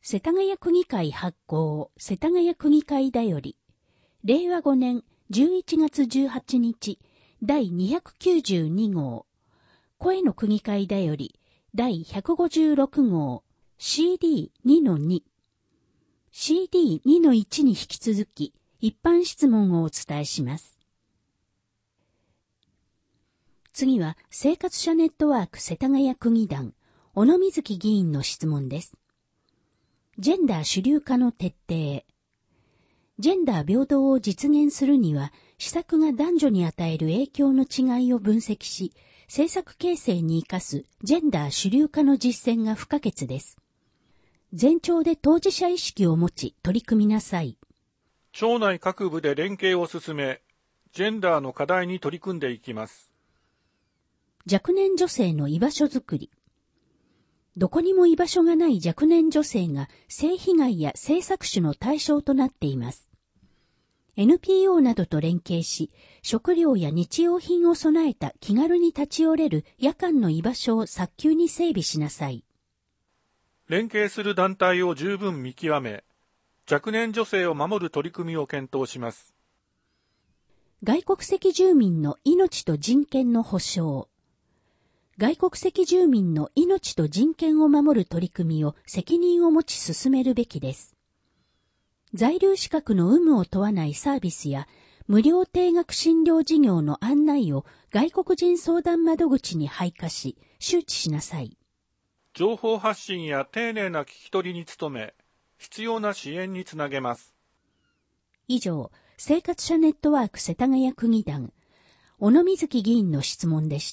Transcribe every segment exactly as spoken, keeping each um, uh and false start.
世田谷区議会発行、世田谷区議会だより、れいわごねんじゅういちがつじゅうはちにち、だいにひゃくきゅうじゅうにごう、声の区議会だより、だいひゃくごじゅうろくごう、シーディーにのに、シーディーにのいち に引き続き、一般質問をお伝えします。次は、生活者ネットワーク世田谷区議団、小野瑞希議員の質問です。ジェンダー主流化の徹底。ジェンダー平等を実現するには、施策が男女に与える影響の違いを分析し、政策形成に生かすジェンダー主流化の実践が不可欠です。全庁で当事者意識を持ち取り組みなさい。 庁内各部で連携を進め、ジェンダーの課題に取り組んでいきます。 若年女性の居場所づくり。どこにも居場所がない若年女性が性被害や性搾取の対象となっています。エヌピーオー などと連携し、食料や日用品を備えた気軽に立ち寄れる夜間の居場所を早急に整備しなさい。 連携する団体を十分見極め、若年女性を守る取り組みを検討します。 外国籍住民の命と人権の保障。外国籍住民の命と人権を守る取り組みを責任を持ち進めるべきです。在留資格の有無を問わないサービスや無料定額診療事業の案内を外国人相談窓口に配下し、周知しなさい。 情報発信や丁寧な聞き取りに努め、必要な支援につなげます。 以上、生活者ネットワーク世田谷区議団、小野瑞希議員の質問でした。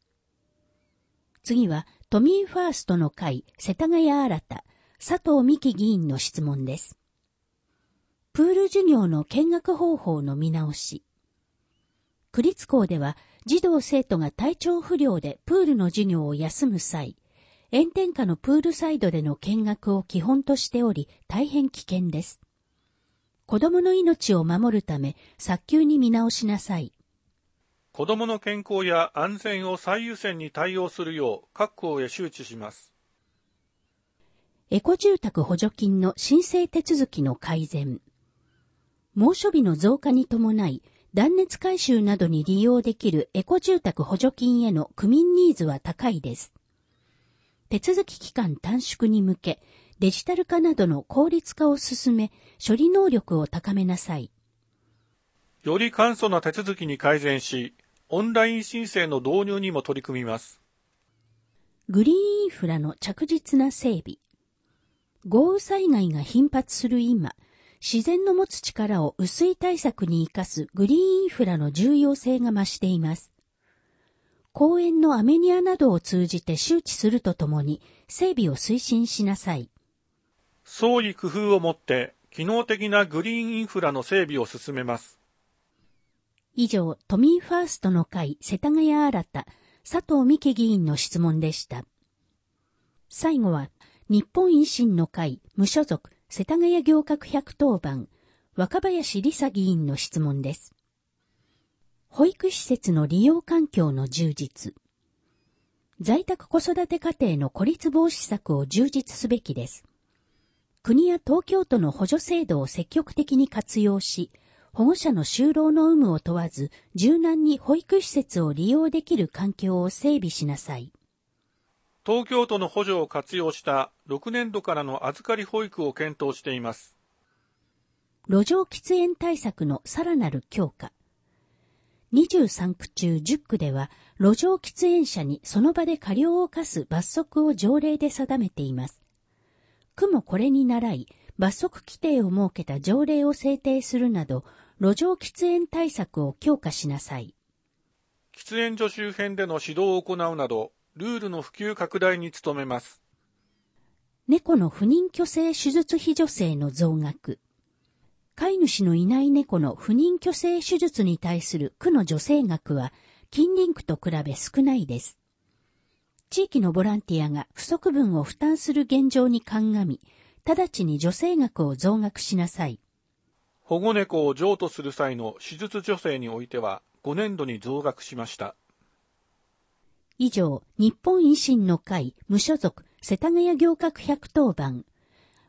次は、都民ファーストの会世田谷新た、佐藤美希議員の質問です。プール授業の見学方法の見直し。区立校では、児童生徒が体調不良でプールの授業を休む際、炎天下のプールサイドでの見学を基本としており、大変危険です。子供の命を守るため、早急に見直しなさい。 子供の健康や安全を最優先に対応するよう各校へ周知します。 エコ住宅補助金の申請手続きの改善。猛暑日の増加に伴い、断熱改修などに利用できるエコ住宅補助金への区民ニーズは高いです。手続き期間短縮に向け、デジタル化などの効率化を進め、処理能力を高めなさい。 より簡素な手続きに改善し、オンライン申請の導入にも取り組みます。 グリーンインフラの着実な整備。豪雨災害が頻発する今、自然の持つ力を雨水対策に生かすグリーンインフラの重要性が増しています。公園のアメニアなどを通じて周知するとともに、整備を推進しなさい。 創意工夫をもって、機能的なグリーンインフラの整備を進めます。 以上、都民ファーストの会世田谷新た、佐藤美希議員の質問でした。最後は、日本維新の会無所属世田谷行革ひゃくとおばん、若林理沙議員の質問です。保育施設の利用環境の充実。在宅子育て家庭の孤立防止策を充実すべきです。国や東京都の補助制度を積極的に活用し、保護者の就労の有無を問わず、柔軟に保育施設を利用できる環境を整備しなさい。 東京都の補助を活用したろくねんどからの預かり保育を検討しています。 路上喫煙対策のさらなる強化。にじゅうさんく中じゅっくでは、路上喫煙者にその場で過料を課す罰則を条例で定めています。区もこれに倣い、罰則規定を設けた条例を制定するなど、路上喫煙対策を強化しなさい。 喫煙所周辺での指導を行うなど、ルールの普及拡大に努めます。 猫の不妊去勢手術費助成の増額。飼い主のいない猫の不妊去勢手術に対する区の助成額は、近隣区と比べ少ないです。地域のボランティアが不足分を負担する現状に鑑み、直ちに助成額を増額しなさい。 保護猫を譲渡する際の手術助成においては、ごねんどに増額しました。 以上、日本維新の会無所属世田谷行革ひゃくとおばん、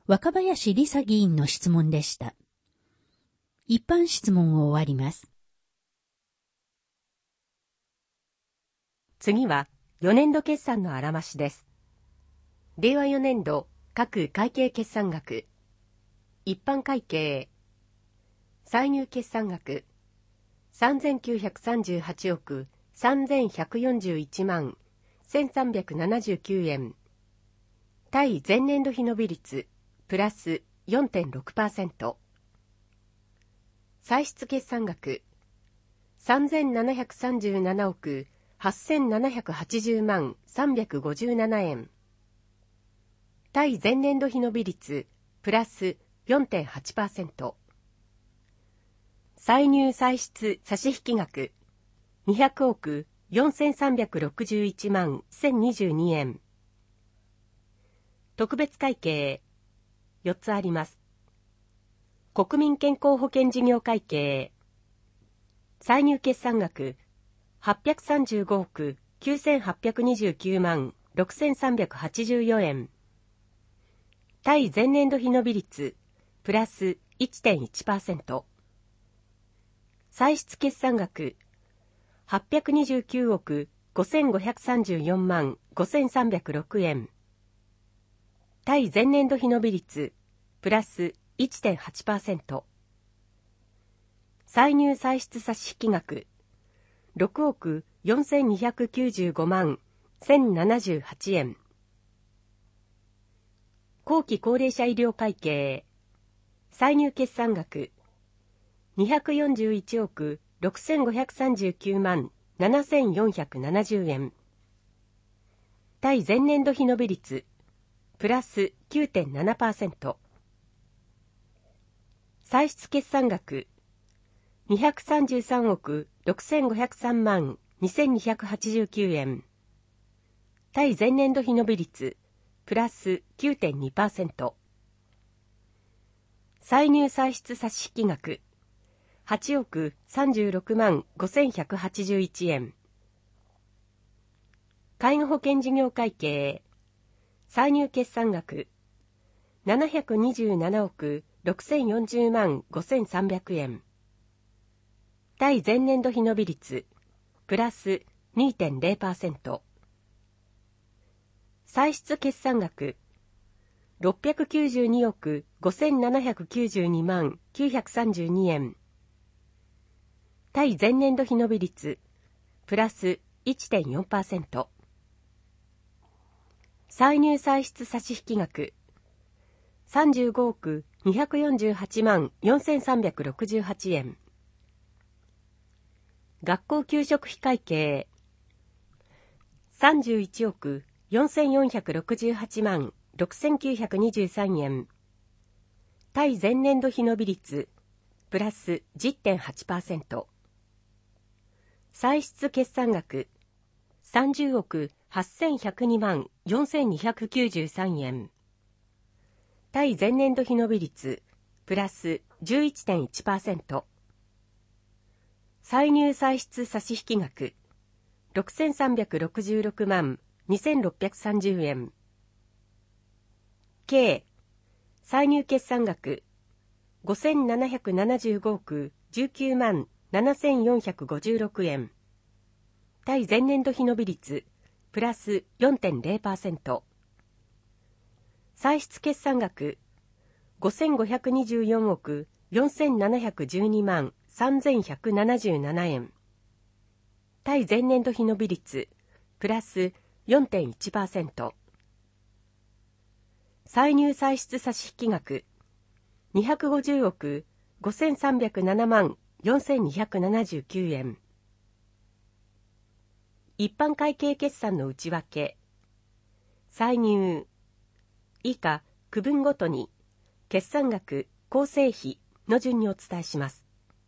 若林理沙議員の質問でした。一般質問を終わります。 次はよねんど決算のあらましです。れいわよねんど各会計決算額、一般会計、歳入決算額、さんぜんきゅうひゃくさんじゅうはちおくさんぜんひゃくよんじゅういちまんせんさんびゃくななじゅうきゅうえん、対前年度比伸び率プラス よんてんろくパーセント、歳出決算額さんぜんななひゃくさんじゅうななおくはっせんななひゃくはちじゅうまんさんびゃくごじゅうななえん、対前年度比伸び率プラス よんてんはちパーセント、歳入歳出差引額にひゃくおくよんせんさんびゃくろくじゅういちまんせんにじゅうにえん、特別会計よっつあります。国民健康保険事業会計、歳入決算額はっぴゃくさんじゅうごおくきゅうせんはっぴゃくにじゅうきゅうまんろくせんさんびゃくはちじゅうよんえん、対前年度比伸び率プラス いってんいちパーセント、歳出決算額はっぴゃくにじゅうきゅうおくごせんごひゃくさんじゅうよんまんごせんさんびゃくろくえん、対前年度比伸び率プラス いってんはちパーセント、歳入歳出差引額ろくおくよんせんにひゃくきゅうじゅうごまんせんななじゅうはちえん、後期高齢者医療会計、歳入決算額にひゃくよんじゅういちおくろくせんごひゃくさんじゅうきゅうまんななせんよんひゃくななじゅうえん、対前年度比伸び率プラス きゅうてんななパーセント、歳出決算額にひゃくさんじゅうさんおくろくせんごひゃくさんまんにせんにひゃくはちじゅうきゅうえん、対前年度比伸び率プラス きゅうてんにパーセント、歳入歳出差引額はちおくさんじゅうろくまんごせんひゃくはちじゅういちえん、介護保険事業会計、歳入決算額ななひゃくにじゅうななおくろくせんよんじゅうまんごせんさんびゃくえん、対前年度比伸び率プラス にてんれいパーセント、歳出決算額ろっぴゃくきゅうじゅうにおくごせんななひゃくきゅうじゅうにまんきゅうひゃくさんじゅうにえん、対前年度比伸び率プラス いってんよんパーセント、歳入歳出差引額さんじゅうごおくにひゃくよんじゅうはちまんよんせんさんびゃくろくじゅうはちえん、学校給食費会計さんじゅういちおくよんせんよんひゃくろくじゅうはちまんろくせんきゅうひゃくにじゅうさんえん、対前年度比伸び率プラス じゅってんはちパーセント、歳出決算額さんじゅうおくはっせんひゃくにまんよんせんにひゃくきゅうじゅうさんえん、対前年度比伸び率プラス じゅういってんいちパーセント、歳入歳出差引額ろくせんさんびゃくろくじゅうろくまんにせんろっぴゃくさんじゅうえん、計歳入決算額ごせんななひゃくななじゅうごおくじゅうきゅうまんななせんよんひゃくごじゅうろくえん、対前年度比伸び率プラス よんてんれいパーセント、歳出決算額ごせんごひゃくにじゅうよんおくよんせんななひゃくじゅうにまんさんぜんひゃくななじゅうななえん、対前年度比伸び率プラス よんてんいちパーセント、歳入歳出差引額にひゃくごじゅうおくごせんさんびゃくななまんよんせんにひゃくななじゅうきゅうえん、一般会計決算の内訳、歳入以下区分ごとに決算額構成比の順にお伝えします。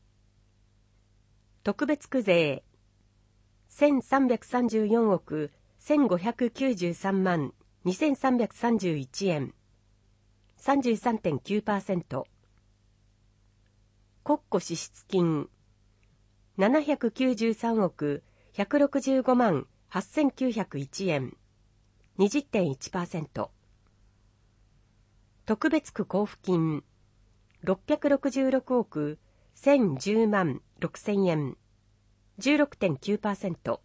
特別区税せんさんびゃくさんじゅうよんおくせんごひゃくきゅうじゅうさんまんにせんさんびゃくさんじゅういちえん さんじゅうさんてんきゅうパーセント、国庫支出金ななひゃくきゅうじゅうさんおくひゃくろくじゅうごまんはっせんきゅうひゃくいちえん にじゅってんいちパーセント、 特別区交付金ろっぴゃくろくじゅうろくおくせんじゅうまんろくせんえん じゅうろくてんきゅうパーセント。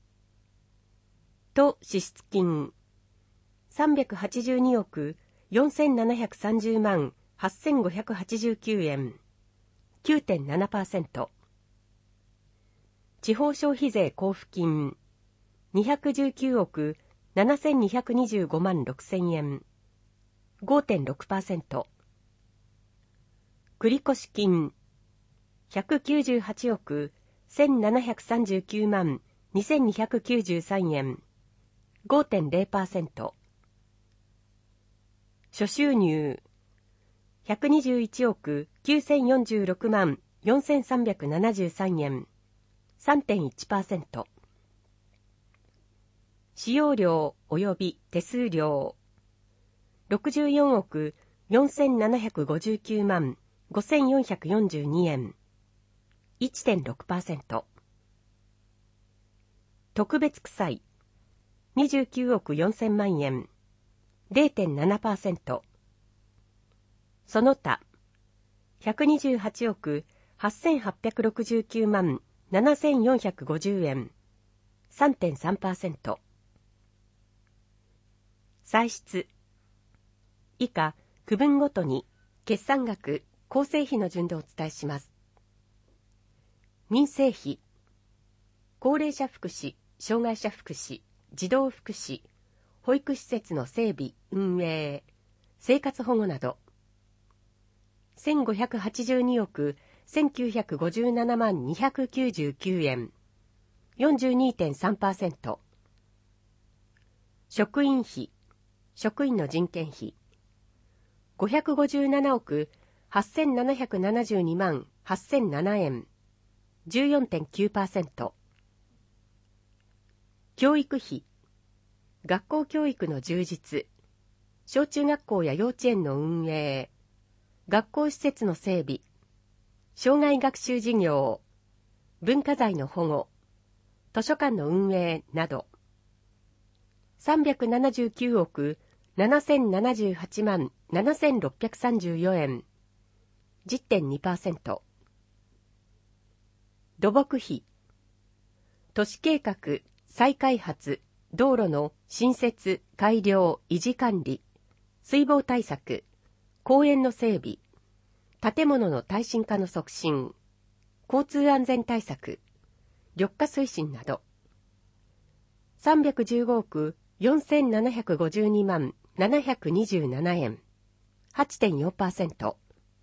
都支出金さんびゃくはちじゅうにおくよんせんななひゃくさんじゅうまんはっせんごひゃくはちじゅうきゅうえん きゅうてんななパーセント。地方消費税交付金にひゃくじゅうきゅうおくななせんにひゃくにじゅうごまんろくせんえん ごてんろくパーセント。繰越金ひゃくきゅうじゅうはちおくせんななひゃくさんじゅうきゅうまんにせんにひゃくきゅうじゅうさんえん ごてんれいパーセント。諸収入ひゃくにじゅういちおくきゅうせんよんじゅうろくまんよんせんさんびゃくななじゅうさんえん さんてんいちパーセント。使用料及び手数料ろくじゅうよんおくよんせんななひゃくごじゅうきゅうまんごせんよんひゃくよんじゅうにえん いってんろくパーセント。特別区歳にじゅうきゅうおくよんせんまんえん れいてんななパーセント。その他ひゃくにじゅうはちおくはっせんはっぴゃくろくじゅうきゅうまんななせんよんひゃくごじゅうえん さんてんさんパーセント。歳出以下区分ごとに決算額構成費の順でお伝えします。民生費高齢者福祉、障害者福祉、児童福祉、保育施設の整備、運営、生活保護などせんごひゃくはちじゅうにおくせんきゅうひゃくごじゅうななまんにひゃくきゅうじゅうきゅうえん よんじゅうにてんさんパーセント。職員費職員の人件費ごひゃくごじゅうななおくはっせんななひゃくななじゅうにまんはっせんななえん じゅうよんてんきゅうパーセント。教育費学校教育の充実小中学校や幼稚園の運営学校施設の整備障害学習事業文化財の保護図書館の運営などさんびゃくななじゅうきゅうおくななせんななじゅうはちまんななせんろっぴゃくさんじゅうよえん じゅってんにパーセント。土木費都市計画再開発道路の新設改良維持管理水防対策公園の整備建物の耐震化の促進交通安全対策緑化推進などさんびゃくじゅうごおくよんせんななひゃくごじゅうにまんななひゃくにじゅうななえん はちてんよんパーセント。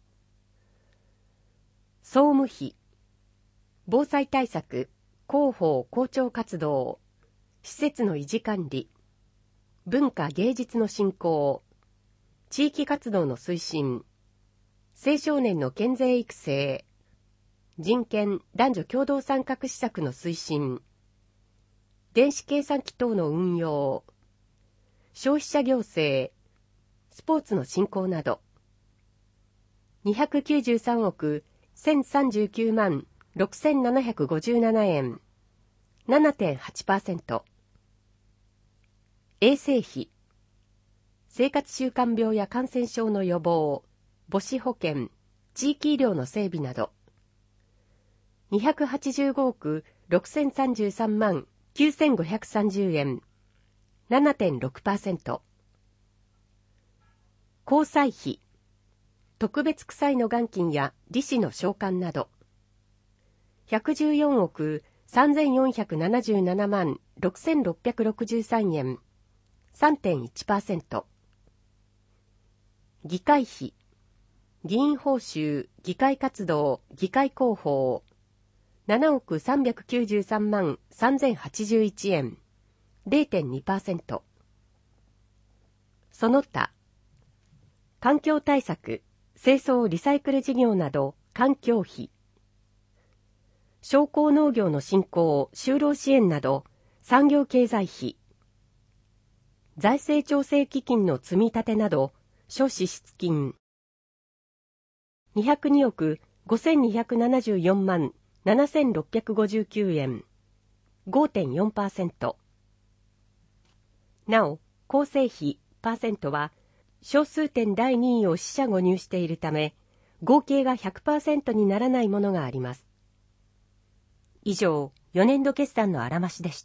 総務費防災対策広報校長活動施設の維持管理文化芸術の振興地域活動の推進青少年の健全育成人権男女共同参画施策の推進電子計算機等の運用消費者行政スポーツの振興などにひゃくきゅうじゅうさんおくせんさんじゅうきゅうまんろくせんななひゃくごじゅうななえん ななてんはちパーセント。衛生費生活習慣病や感染症の予防母子保健地域医療の整備などにひゃくはちじゅうごおくろくせんさんじゅうさんまんきゅうせんごひゃくさんじゅうえん ななてんろくパーセント。交際費特別区歳の元金や利子の償還などひゃくじゅうよんおくさんぜんよんひゃくななじゅうななまんろくせんろっぴゃくろくじゅうさんえん さんてんいちパーセント。議会費議員報酬議会活動議会広報ななおくさんびゃくきゅうじゅうさんまんさんぜんはちじゅういちえん れいてんにパーセント。その他環境対策清掃リサイクル事業など環境費商工農業の振興就労支援など産業経済費財政調整基金の積み立てなど諸支出金にひゃくにおくごせんにひゃくななじゅうよんまんななせんろっぴゃくごじゅうきゅうえん ごてんよんパーセント。なお構成費パーセントは小数点だいにいを四捨五入しているため、合計が ひゃくパーセント にならないものがあります。以上、よねんど決算のあらましでした。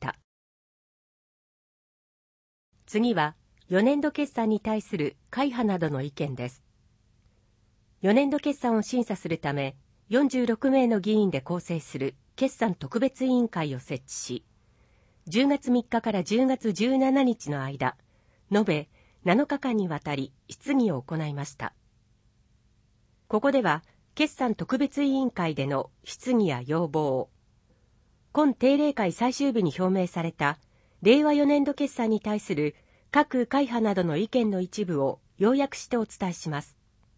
次は、よねんど決算に対する会派などの意見です。よねんど決算を審査するため、よんじゅうろくめいの議員で構成する決算特別委員会を設置し、じゅうがつみっかからじゅうがつじゅうしちにちの間、延べなのかかんにわたり質疑を行いました。ここでは、決算特別委員会での質疑や要望、今定例会最終日に表明されたれいわよねんど決算に対する各会派などの意見の一部を要約してお伝えします。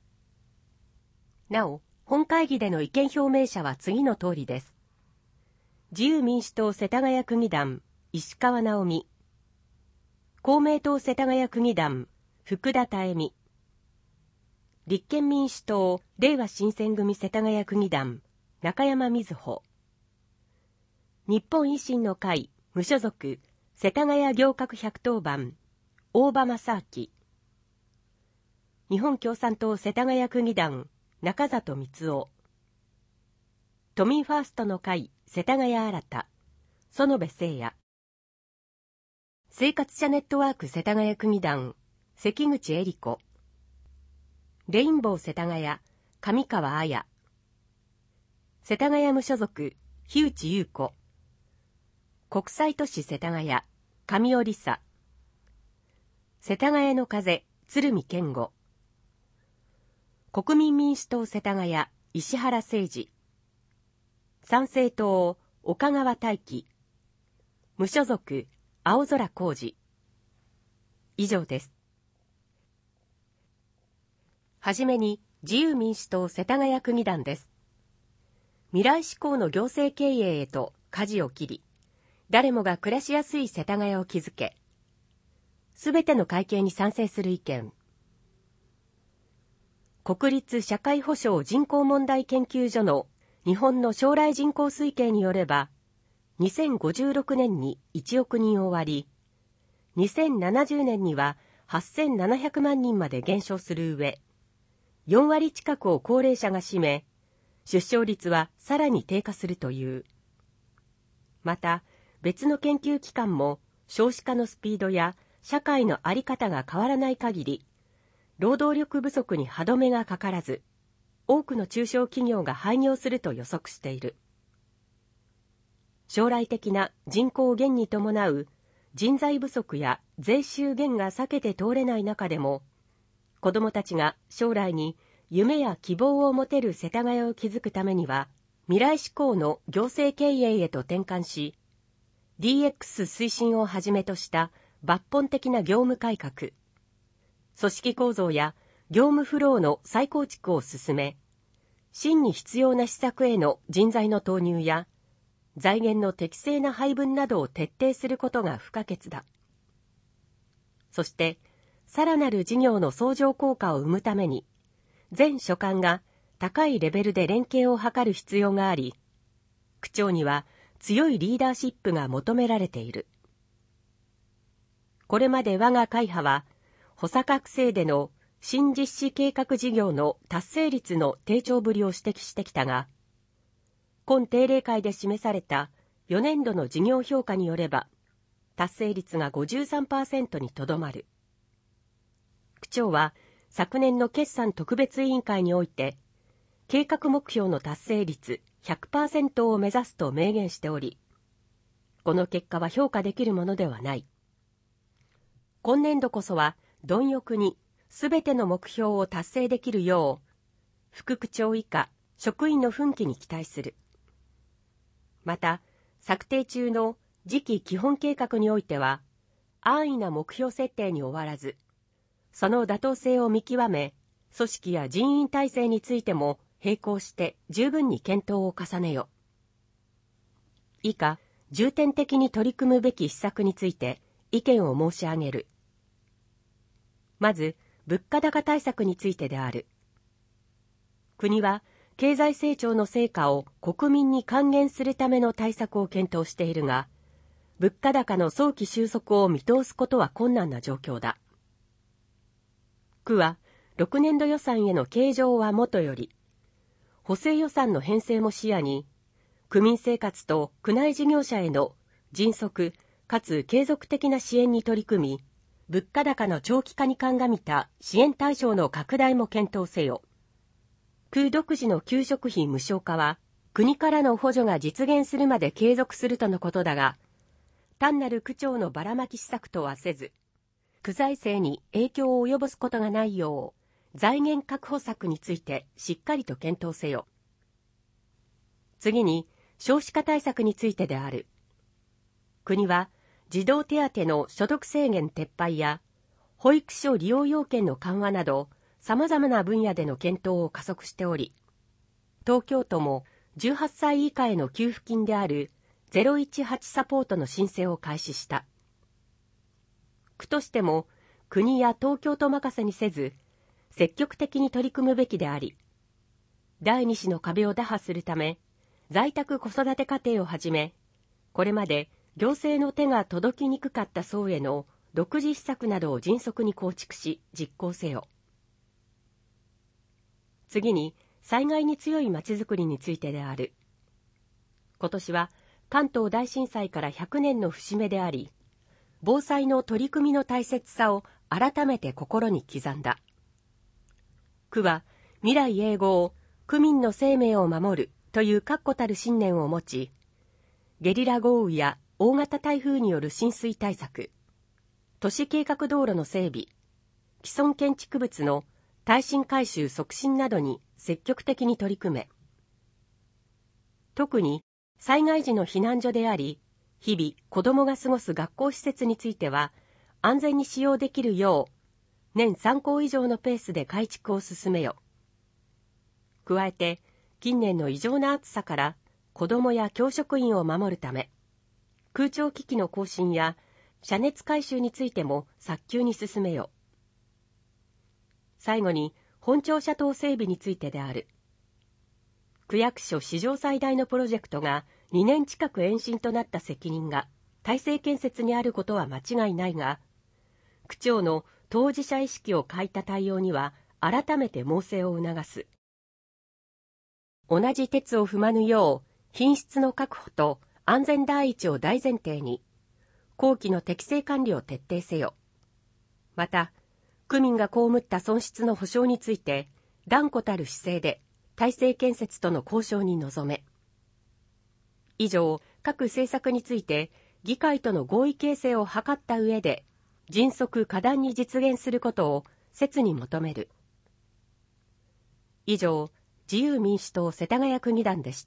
なお、本会議での意見表明者は次の通りです。自由民主党世田谷区議団、石川直美。公明党世田谷区議団、福田妙美。立憲民主党、れいわ新選組世田谷区議団、中山瑞穂。日本維新の会、無所属、世田谷行革百当番、大場正明。日本共産党世田谷区議団、中里光雄。都民ファーストの会、世田谷新、園部誠也。生活者ネットワーク世田谷区議団、関口恵理子。レインボー世田谷、上川彩。世田谷無所属、樋内優子。国際都市世田谷、上尾理沙。世田谷の風、鶴見健吾。国民民主党世田谷、石原誠二。参政党、岡川大輝。無所属、青空浩二。以上です。はじめに、自由民主党世田谷区議団です。未来志向の行政経営へと舵を切り、誰もが暮らしやすい世田谷を築け、すべての改憲に賛成する意見。国立社会保障人口問題研究所の日本の将来人口推計によれば、にせんごじゅうろくねんにいちおくにんを割り、にせんななじゅうねんにははっせんななひゃくまんにんまで減少する上、よんわり近くを高齢者が占め、出生率はさらに低下するという。また、別の研究機関も少子化のスピードや社会の在り方が変わらない限り、労働力不足に歯止めがかからず、多くの中小企業が廃業すると予測している。将来的な人口減に伴う人材不足や税収減が避けて通れない中でも、子どもたちが将来に夢や希望を持てる世田谷を築くためには、未来志向の行政経営へと転換し、ディーエックス 推進をはじめとした抜本的な業務改革、組織構造や業務フローの再構築を進め、真に必要な施策への人材の投入や、財源の適正な配分などを徹底することが不可欠だ。そして、さらなる事業の相乗効果を生むために、全所管が高いレベルで連携を図る必要があり、区長には強いリーダーシップが求められている。これまで我が会派は、補佐覚醒での新実施計画事業の達成率の低調ぶりを指摘してきたが、今定例会で示されたよねんどの事業評価によれば、達成率が ごじゅうさんパーセント にとどまる。区長は昨年の決算特別委員会において、計画目標の達成率 ひゃくパーセント を目指すと明言しており、この結果は評価できるものではない。今年度こそは貪欲にすべての目標を達成できるよう、副区長以下職員の奮起に期待する。また、策定中の次期基本計画においては、安易な目標設定に終わらず、その妥当性を見極め、組織や人員体制についても並行して十分に検討を重ねよ。以下、重点的に取り組むべき施策について意見を申し上げる。まず、物価高対策についてである。国は、経済成長の成果を国民に還元するための対策を検討しているが、物価高の早期収束を見通すことは困難な状況だ。 区は、ろくねんど予算への計上はもとより、補正予算の編成も視野に、区民生活と区内事業者への迅速かつ継続的な支援に取り組み、物価高の長期化に鑑みた支援対象の拡大も検討せよ。区独自の給食費無償化は、国からの補助が実現するまで継続するとのことだが、単なる区長のばらまき施策とはせず、区財政に影響を及ぼすことがないよう、財源確保策についてしっかりと検討せよ。次に、少子化対策についてである。国は、児童手当の所得制限撤廃や、保育所利用要件の緩和など、様々な分野での検討を加速しており、東京都もじゅうはっさい以下への給付金であるゼロいちはちサポートの申請を開始した。区としても国や東京都任せにせず、積極的に取り組むべきであり、第二子の壁を打破するため、在宅子育て家庭をはじめ、これまで行政の手が届きにくかった層への独自施策などを迅速に構築し実行せよ。次に、災害に強いまちづくりについてである。今年は関東大震災からひゃくねんの節目であり、防災の取り組みの大切さを改めて心に刻んだ。区は未来永劫、区民の生命を守るという確固たる信念を持ち、ゲリラ豪雨や大型台風による浸水対策、都市計画道路の整備、既存建築物の耐震改修促進などに積極的に取り組め、特に災害時の避難所であり、日々子どもが過ごす学校施設については安全に使用できるよう、年さん校以上のペースで改築を進めよ。加えて、近年の異常な暑さから子どもや教職員を守るため、空調機器の更新や遮熱改修についても早急に進めよ。最後に、本庁舎塔整備についてである。区役所史上最大のプロジェクトがにねん近く延伸となった責任が大成建設にあることは間違いないが、区長の当事者意識を欠いた対応には改めて猛省を促す。同じ轍を踏まぬよう、品質の確保と安全第一を大前提に、後期の適正管理を徹底せよ。また、区民が被った損失の補償について、断固たる姿勢で、大成建設との交渉に臨め。以上、各政策について、議会との合意形成を図った上で、迅速果断に実現することを切に求める。以上、自由民主党世田谷区議団でした。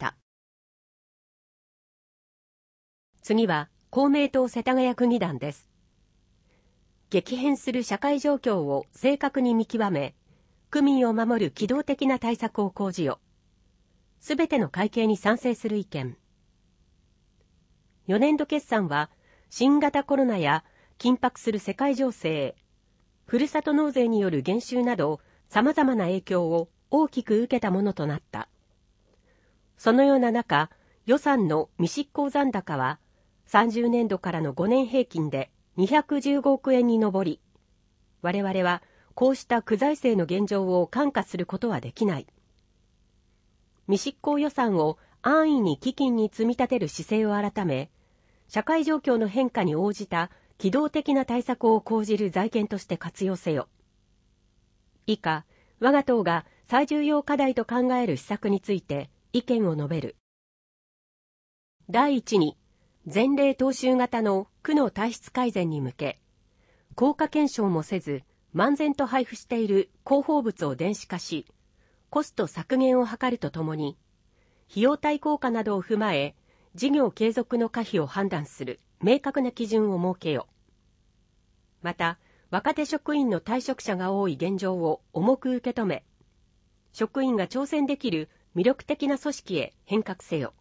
次は、公明党世田谷区議団です。激変する社会状況を正確に見極め、区民を守る機動的な対策を講じよ。すべての会計に賛成する意見。よねんど決算は、新型コロナや緊迫する世界情勢、ふるさと納税による減収など、様々な影響を大きく受けたものとなった。そのような中、予算の未執行残高は、さんじゅうねんどからのごねん平均でにひゃくじゅうごおくえんに上り、我々はこうした区財政の現状を看過することはできない。未執行予算を安易に基金に積み立てる姿勢を改め、社会状況の変化に応じた機動的な対策を講じる財源として活用せよ。以下、我が党が最重要課題と考える施策について意見を述べる。第一に、前例踏襲型の区の体質改善に向け、効果検証もせず、漫然と配布している広報物を電子化し、コスト削減を図るとともに、費用対効果などを踏まえ、事業継続の可否を判断する明確な基準を設けよ。また、若手職員の退職者が多い現状を重く受け止め、職員が挑戦できる魅力的な組織へ変革せよ。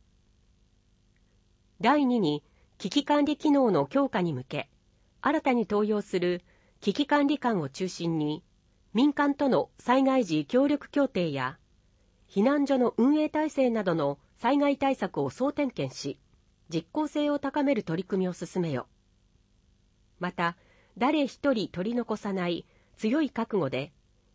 第二に、危機管理機能の強化に向け、新たに登用する危機管理官を中心に、民間との災害時協力協定や、避難所の運営体制などの災害対策を総点検し、実効性を高める取り組みを進めよ。また、誰一人取り残さない強い覚悟で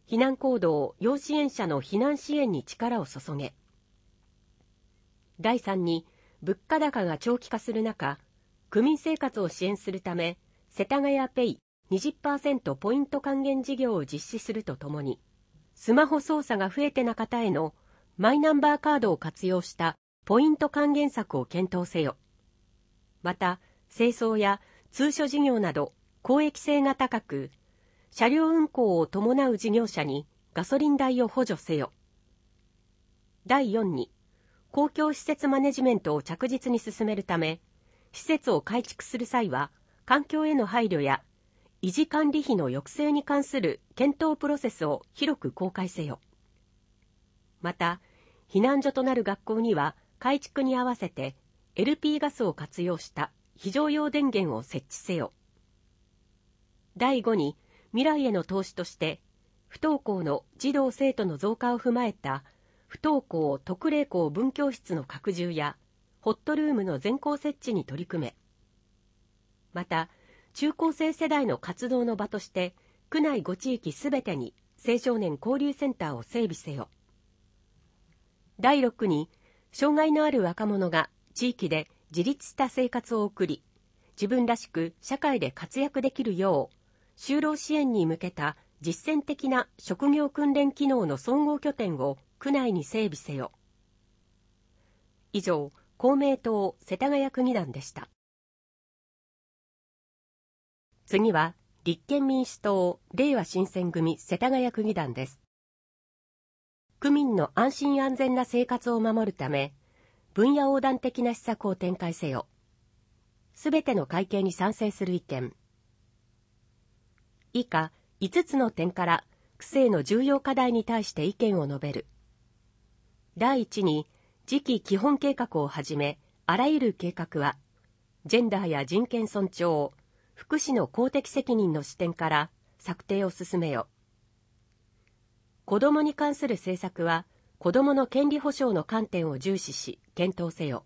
避難行動要支援者の避難支援に力を注げ。だいさんに、物価高が長期化する中、区民生活を支援するため、世田谷ペイ にじゅっパーセント ポイント還元事業を実施するとともに、スマホ操作が不得手な方へのマイナンバーカードを活用したポイント還元策を検討せよ。また、清掃や通所事業など公益性が高く、車両運行を伴う事業者にガソリン代を補助せよ。だいよんに、公共施設マネジメントを着実に進めるため、施設を改築する際は、環境への配慮や維持管理費の抑制に関する検討プロセスを広く公開せよ。また、避難所となる学校には改築に合わせて エルピー ガスを活用した非常用電源を設置せよ。だいごに、未来への投資として不登校の児童生徒の増加を踏まえた不登校特例校分教室の拡充やホットルームの全校設置に取り組め。また、中高生世代の活動の場として区内ご地域すべてに青少年交流センターを整備せよ。だいろくに、障害のある若者が地域で自立した生活を送り、自分らしく社会で活躍できるよう、就労支援に向けた実践的な職業訓練機能の総合拠点を区内に整備せよ。以上、公明党世田谷区議団でした。次は、立憲民主党れいわ新選組世田谷区議団です。区民の安心安全な生活を守るため、分野横断的な施策を展開せよ。すべての改憲に賛成する意見。以下いつつの点から区政の重要課題に対して意見を述べる。だいいちに、次期基本計画をはじめ、あらゆる計画は、ジェンダーや人権尊重、福祉の公的責任の視点から策定を進めよ。子どもに関する政策は、子どもの権利保障の観点を重視し、検討せよ。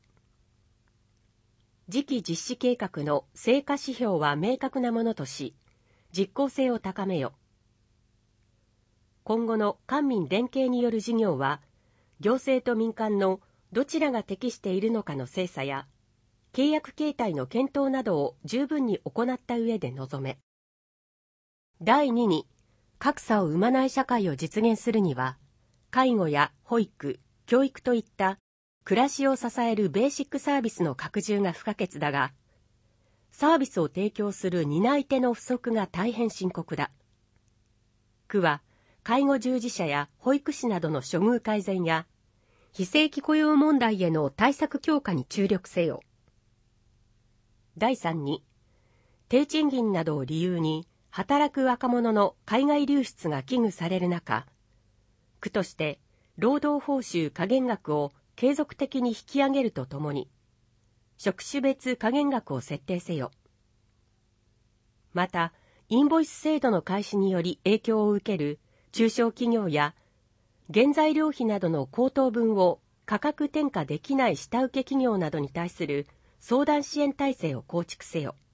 次期実施計画の成果指標は明確なものとし、実効性を高めよ。今後の官民連携による事業は、行政と民間のどちらが適しているのかの精査や、契約形態の検討などを十分に行った上で臨め。だいにに、格差を生まない社会を実現するには、介護や保育、教育といった暮らしを支えるベーシックサービスの拡充が不可欠だが、サービスを提供する担い手の不足が大変深刻だ。区は、介護従事者や保育士などの処遇改善や、非正規雇用問題への対策強化に注力せよ。だいさんに、低賃金などを理由に、働く若者の海外流出が危惧される中、区として労働報酬下限額を継続的に引き上げるとともに、職種別下限額を設定せよ。また、インボイス制度の開始により影響を受ける中小企業や原材料費などの高騰分を価格転嫁できない下請け企業などに対する相談支援体制を構築せよ。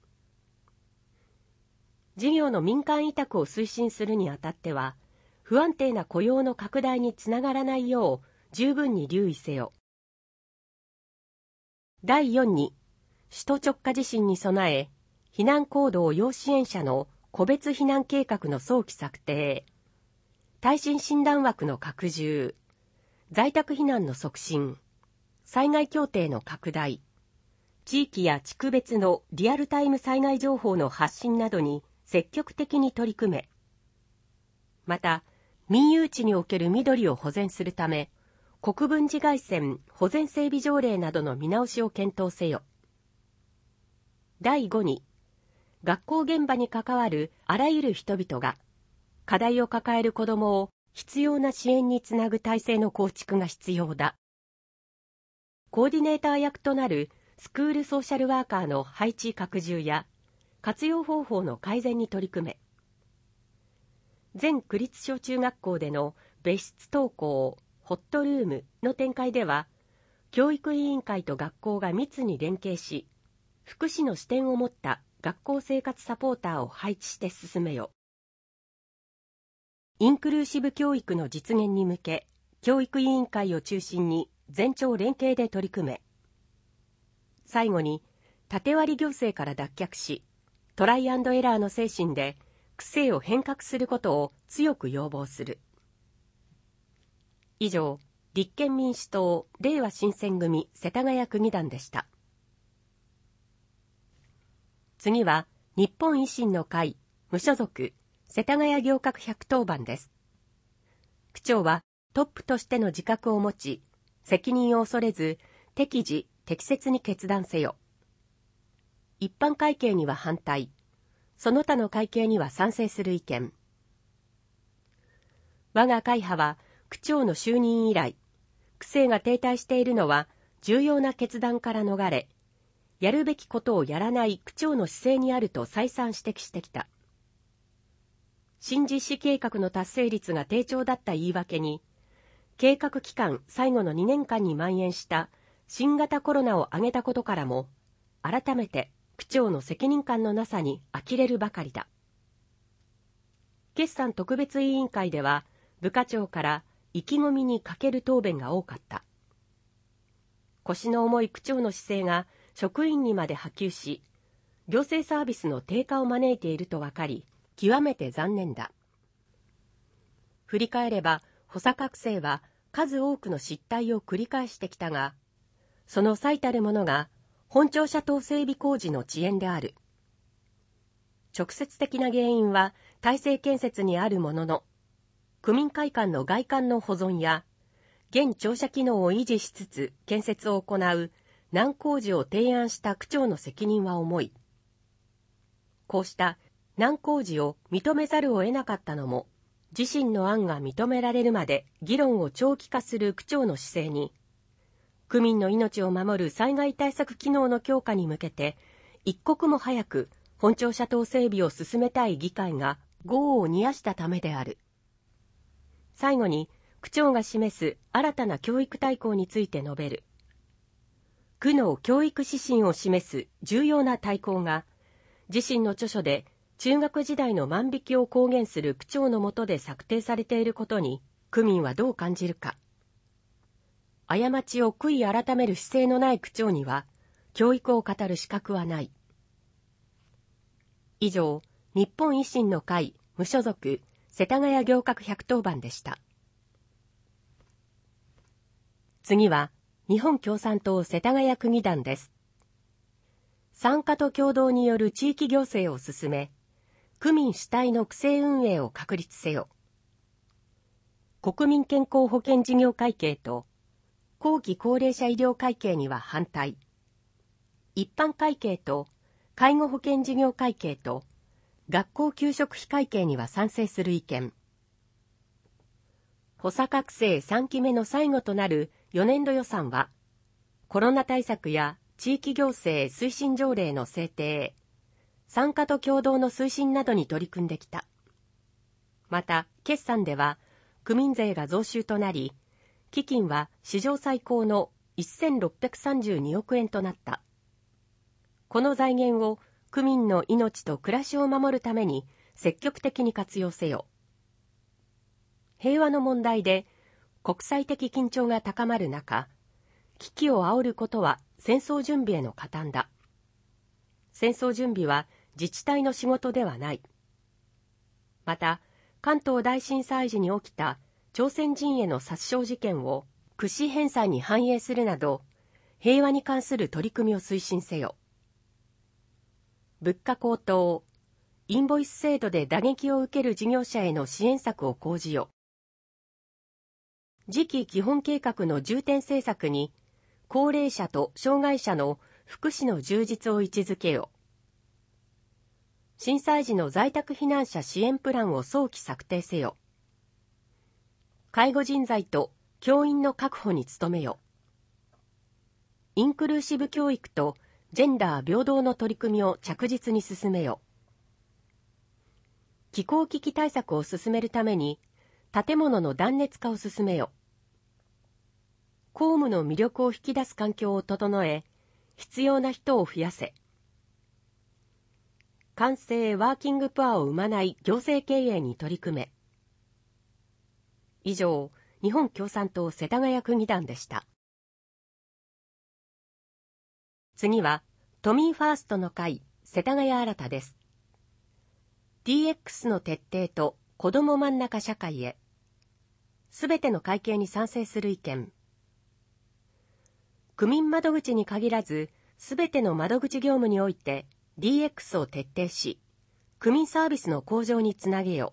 事業の民間委託を推進するにあたっては、不安定な雇用の拡大につながらないよう十分に留意せよ。だいよんに、首都直下地震に備え、避難行動要支援者の個別避難計画の早期策定、耐震診断枠の拡充、在宅避難の促進、災害協定の拡大、地域や地区別のリアルタイム災害情報の発信などに積極的に取り組め、また、民有地における緑を保全するため、国分寺街線保全整備条例などの見直しを検討せよ。だいごに、学校現場に関わるあらゆる人々が、課題を抱える子どもを必要な支援につなぐ体制の構築が必要だ。コーディネーター役となるスクールソーシャルワーカーの配置拡充や、活用方法の改善に取り組め。全区立小中学校での別室登校、ホットルームの展開では、教育委員会と学校が密に連携し、福祉の視点を持った学校生活サポーターを配置して進めよ。 インクルーシブ教育の実現に向け、教育委員会を中心に全庁連携で取り組め、最後に縦割り行政から脱却し、トライアンドエラーの精神で区政を変革することを強く要望する。以上、立憲民主党れいわ新選組世田谷区議団でした。次は日本維新の会無所属世田谷行革ひゃくとおばんです。区長はトップとしての自覚を持ち、責任を恐れず適時適切に決断せよ。一般会計には反対、その他の会計には賛成する意見。我が会派は区長の就任以来、区政が停滞しているのは重要な決断から逃れ、やるべきことをやらない区長の姿勢にあると再三指摘してきた。新実施計画の達成率が低調だった言い訳に、計画期間最後のにねんかんに蔓延した新型コロナを挙げたことからも、改めて区長の責任感のなさに呆れるばかりだ。決算特別委員会では、部課長から意気込みに欠ける答弁が多かった。腰の重い区長の姿勢が職員にまで波及し、行政サービスの低下を招いていると分かり、極めて残念だ。振り返れば、補佐覚醒は数多くの失態を繰り返してきたが、その最たるものが本庁舎等整備工事の遅延である。直接的な原因は体制建設にあるものの、区民会館の外観の保存や、現庁舎機能を維持しつつ建設を行う難工事を提案した区長の責任は重い。こうした難工事を認めざるを得なかったのも、自身の案が認められるまで議論を長期化する区長の姿勢に、区民の命を守る災害対策機能の強化に向けて、一刻も早く本庁舎等整備を進めたい議会が業を煮やしたためである。最後に、区長が示す新たな教育大綱について述べる。区の教育指針を示す重要な大綱が、自身の著書で中学時代の万引きを公言する区長の下で策定されていることに、区民はどう感じるか。過ちを悔い改める姿勢のない区長には、教育を語る資格はない。以上、日本維新の会無所属世田谷行革ひゃくとおばんでした。次は、日本共産党世田谷区議団です。参加と協同による地域行政を進め、区民主体の区政運営を確立せよ。国民健康保険事業会計と後期高齢者医療会計には反対。一般会計と介護保険事業会計と学校給食費会計には賛成する意見。補佐覚醒さんきめの最後となるよねんど予算は、コロナ対策や地域行政推進条例の制定、参加と協同の推進などに取り組んできた。また、決算では、区民税が増収となり、基金は史上最高のせんろっぴゃくさんじゅうにおくえんとなった。この財源を区民の命と暮らしを守るために積極的に活用せよ。平和の問題で国際的緊張が高まる中、危機を煽ることは戦争準備への加担だ。戦争準備は自治体の仕事ではない。また、関東大震災時に起きた朝鮮人への殺傷事件を区市編纂に反映するなど、平和に関する取り組みを推進せよ。物価高騰、インボイス制度で打撃を受ける事業者への支援策を講じよ。次期基本計画の重点政策に、高齢者と障害者の福祉の充実を位置づけよ。震災時の在宅避難者支援プランを早期策定せよ。介護人材と教員の確保に努めよ。インクルーシブ教育とジェンダー平等の取り組みを着実に進めよ。気候危機対策を進めるために、建物の断熱化を進めよ。公務の魅力を引き出す環境を整え、必要な人を増やせ。官製ワーキングプアを生まない行政経営に取り組め。 以上、日本共産党世田谷区議団でした。次は、都民ファーストの会世田谷新です。ディーエックス の徹底と子ども真ん中社会へ。すべての会計に賛成する意見。区民窓口に限らず、すべての窓口業務において ディーエックス を徹底し、区民サービスの向上につなげよ。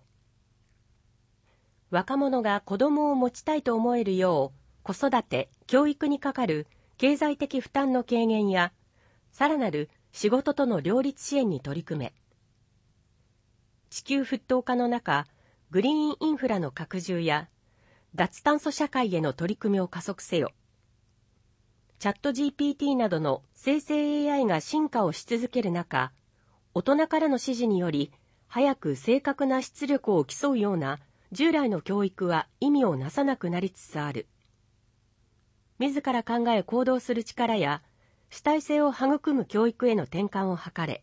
若者が子供を持ちたいと思えるよう、子育て、教育にかかる経済的負担の軽減や、さらなる仕事との両立支援に取り組め。地球沸騰化の中、グリーンインフラの拡充や、脱炭素社会への取り組みを加速せよ。チャット ジーピーティー などの生成 エーアイ が進化をし続ける中、大人からの指示により、早く正確な出力を競うような従来の教育は意味をなさなくなりつつある。自ら考え行動する力や、主体性を育む教育への転換を図れ。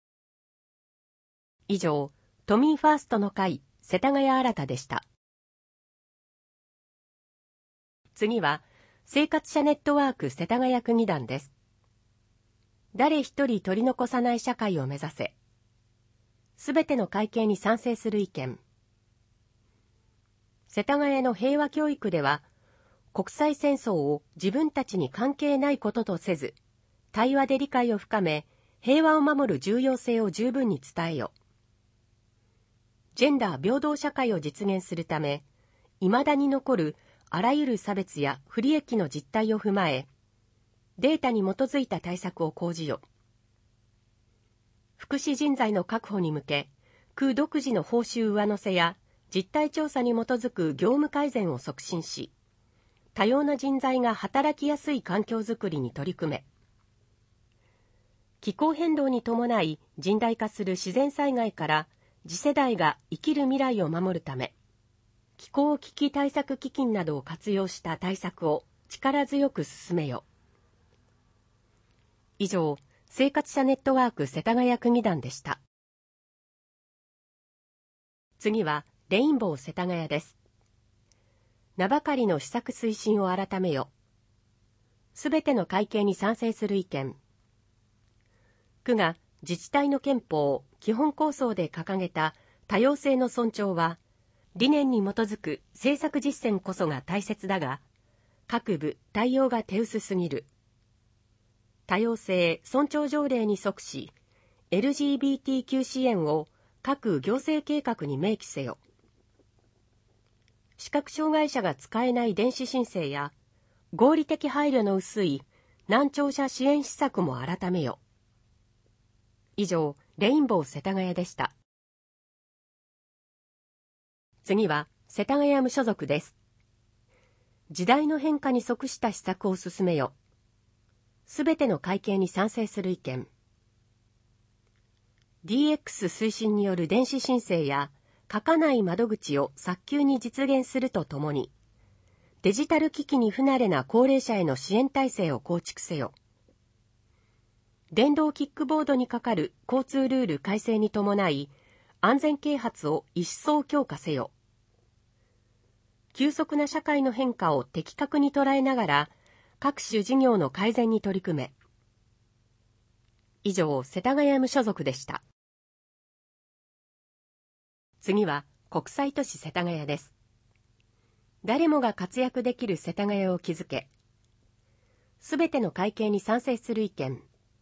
以上、都民ファーストの会世田谷新でした。次は、生活者ネットワーク世田谷区議団です。誰一人取り残さない社会を目指せ。すべての会計に賛成する意見。世田谷の平和教育では、国際戦争を自分たちに関係ないこととせず、対話で理解を深め、平和を守る重要性を十分に伝えよ。ジェンダー平等社会を実現するため、未だに残るあらゆる差別や不利益の実態を踏まえ、データに基づいた対策を講じよ。福祉人材の確保に向け、区独自の報酬上乗せや実態調査に基づく業務改善を促進し、多様な人材が働きやすい環境づくりに取り組め。気候変動に伴い甚大化する自然災害から次世代が生きる未来を守るため、気候危機対策基金などを活用した対策を力強く進めよ。以上、生活者ネットワーク世田谷区議団でした。次は、レインボー世田谷です。名ばかりの施策推進を改めよ。すべての会計に賛成する意見。区が自治体の憲法、基本構想で掲げた多様性の尊重は、理念に基づく政策実践こそが大切だが、各部対応が手薄すぎる。多様性尊重条例に即し、エルジービーティーキュー 支援を各行政計画に明記せよ。視覚障害者が使えない電子申請や、合理的配慮の薄い難聴者支援施策も改めよ。以上、レインボー世田谷でした。次は、世田谷無所属です。時代の変化に即した施策を進めよ。すべての会計に賛成する意見。ディーエックス 推進による電子申請や、書かない窓口を早急に実現するとともに、デジタル機器に不慣れな高齢者への支援体制を構築せよ。電動キックボードにかかる交通ルール改正に伴い、安全啓発を一層強化せよ。急速な社会の変化を的確に捉えながら、各種事業の改善に取り組め。以上、世田谷無所属でした。次は、国際都市世田谷です。誰もが活躍できる世田谷を築け。すべての会計に賛成する意見。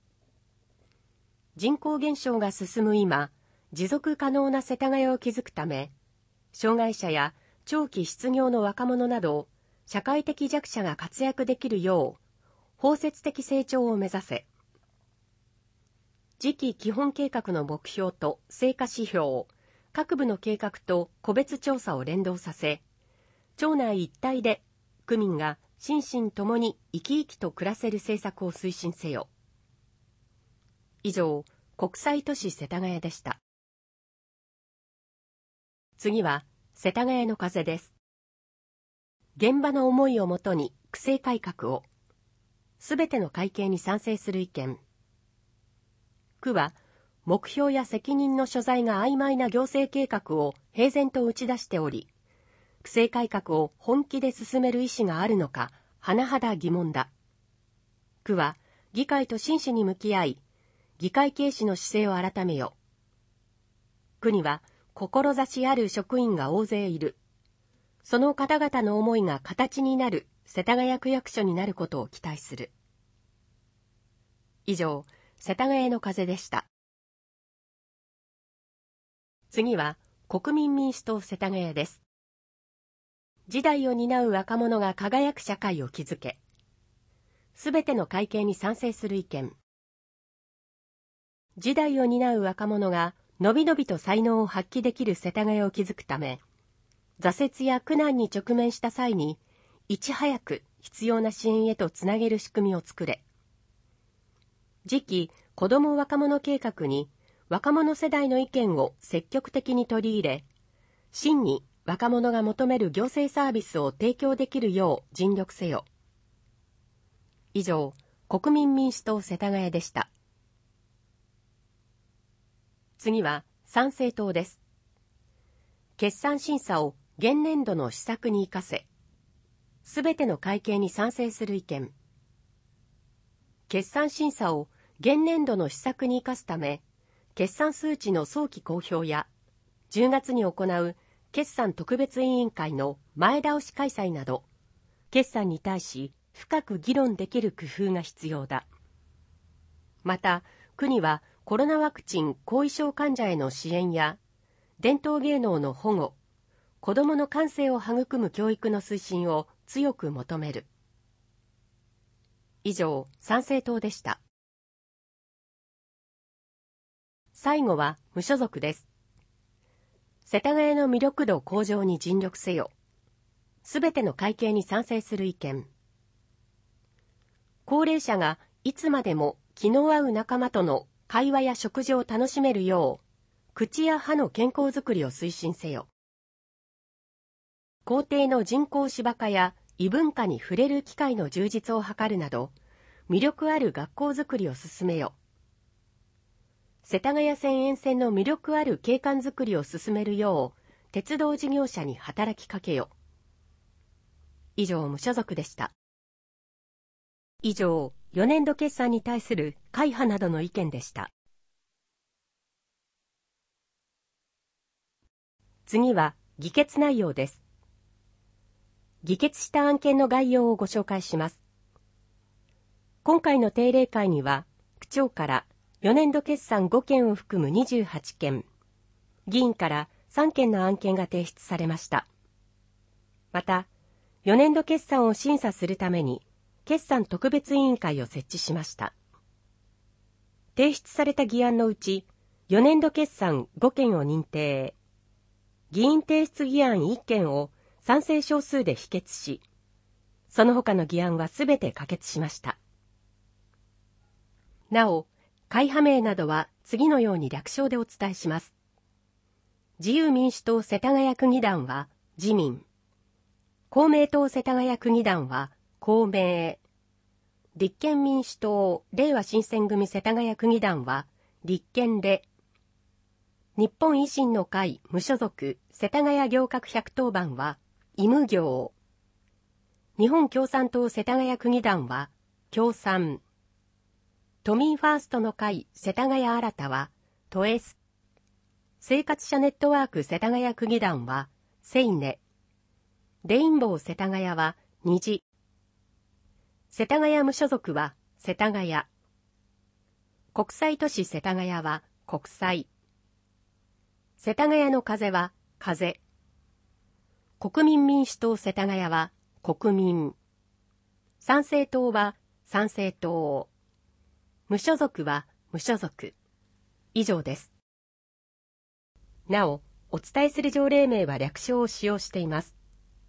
人口減少が進む今、持続可能な世田谷を築くため、障害者や長期失業の若者など、社会的弱者が活躍できるよう、包摂的成長を目指せ。次期基本計画の目標と成果指標、各部の計画と個別調査を連動させ、町内一体で区民が心身ともに生き生きと暮らせる政策を推進せよ。以上、国際都市世田谷でした。次は、世田谷の風です。現場の思いをもとに区政改革を。すべての会計に賛成する意見。区は、目標や責任の所在が曖昧な行政計画を平然と打ち出しており、 区政改革を本気で進める意思があるのか、甚だ疑問だ。区は議会と真摯に向き合い、議会軽視の姿勢を改めよ。区には志ある職員が大勢いる。その方々の思いが形になる世田谷区役所になることを期待する。以上、世田谷の風でした。次は国民民主党世田谷です。時代を担う若者が輝く社会を築け。すべての改憲に賛成する意見。時代を担う若者がのびのびと才能を発揮できる世田谷を築くため、挫折や苦難に直面した際に、いち早く必要な支援へとつなげる仕組みを作れ。次期子ども若者計画に若者世代の意見を積極的に取り入れ、真に若者が求める行政サービスを提供できるよう尽力せよ。以上、国民民主党世田谷でした。次は参政党です。決算審査を現年度の施策に生かせ。すべての改憲に賛成する意見。決算審査を現年度の施策に生かすため、決算数値の早期公表や、じゅうがつに行う決算特別委員会の前倒し開催など、決算に対し深く議論できる工夫が必要だ。また、区にはコロナワクチン後遺症患者への支援や、伝統芸能の保護、子どもの感性を育む教育の推進を強く求める。以上、参政党でした。最後は無所属です。世田谷の魅力度向上に尽力せよ。すべての改憲に賛成する意見。高齢者がいつまでも気の合う仲間との会話や食事を楽しめるよう、口や歯の健康づくりを推進せよ。校庭の人工芝化や異文化に触れる機会の充実を図るなど、魅力ある学校づくりを進めよ。世田谷線沿線の魅力ある景観づくりを進めるよう、鉄道事業者に働きかけよ。以上、無所属でした。以上、よねんど決算に対する会派などの意見でした。次は、議決内容です。議決した案件の概要をご紹介します。今回の定例会には、区長からよねんど決算ごけんを含むにじゅうはちけん、議員からさんけんの案件が提出されました。また、よねんど決算を審査するために、決算特別委員会を設置しました。提出された議案のうち、よねんど決算ごけんを認定、議員提出議案いっけんを賛成少数で否決し、その他の議案はすべて可決しました。なお、会派名などは次のように略称でお伝えします。自由民主党世田谷区議団は自民、公明党世田谷区議団は公明、立憲民主党れいわ新選組世田谷区議団は立憲れ、日本維新の会無所属世田谷行革百当番は医務行、日本共産党世田谷区議団は共産、都民ファーストの会世田谷新たは都 S、生活者ネットワーク世田谷区議団はセイネ、レインボー世田谷は虹、世田谷無所属は世田谷、国際都市世田谷は国際、世田谷の風は風、国民民主党世田谷は国民、参政党は参政党、無所属は無所属。以上です。なお、お伝えする条例名は略称を使用しています。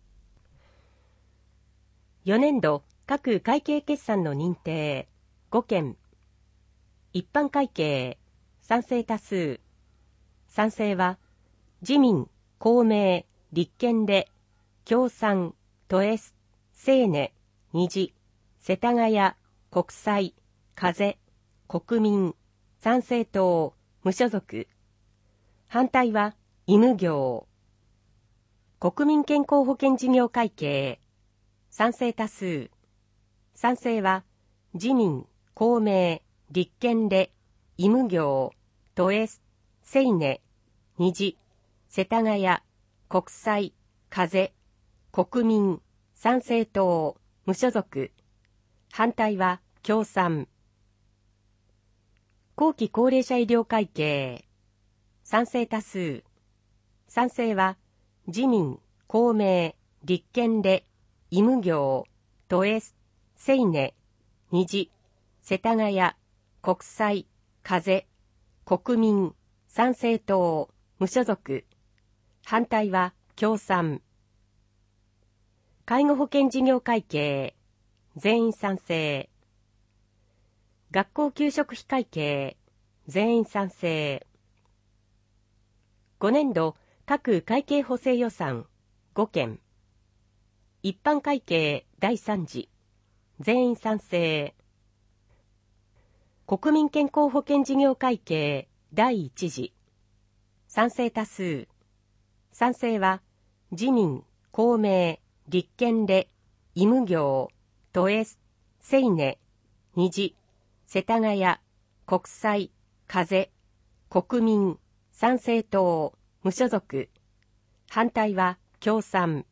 よねんど各会計決算の認定ごけん、一般会計賛成多数、賛成は自民、公明、立憲で共産、都 S、青年、虹、世田谷、国際、風、国民、参政党、無所属。反対は医務行。 国民健康保険事業会計、賛成多数。賛成は、自民、公明、立憲で、医務業、都営、青根、虹、世田谷、国際、風、国民、参政党、無所属。反対は、共産。後期高齢者医療会計、賛成多数。賛成は、自民、公明、立憲で、医務業、都営、青根、虹、世田谷、国際、風、国民、参政党、無所属。反対は、共産。介護保険事業会計、全員賛成。学校給食費会計、全員賛成。ごねん度各会計補正予算ご件。一般会計だいさん次、全員賛成。国民健康保険事業会計だいいち次、賛成多数。賛成は、自民、公明、立憲で、医務業、都営、青根、虹、世田谷、国際、風、国民、参政党、無所属。反対は、共産。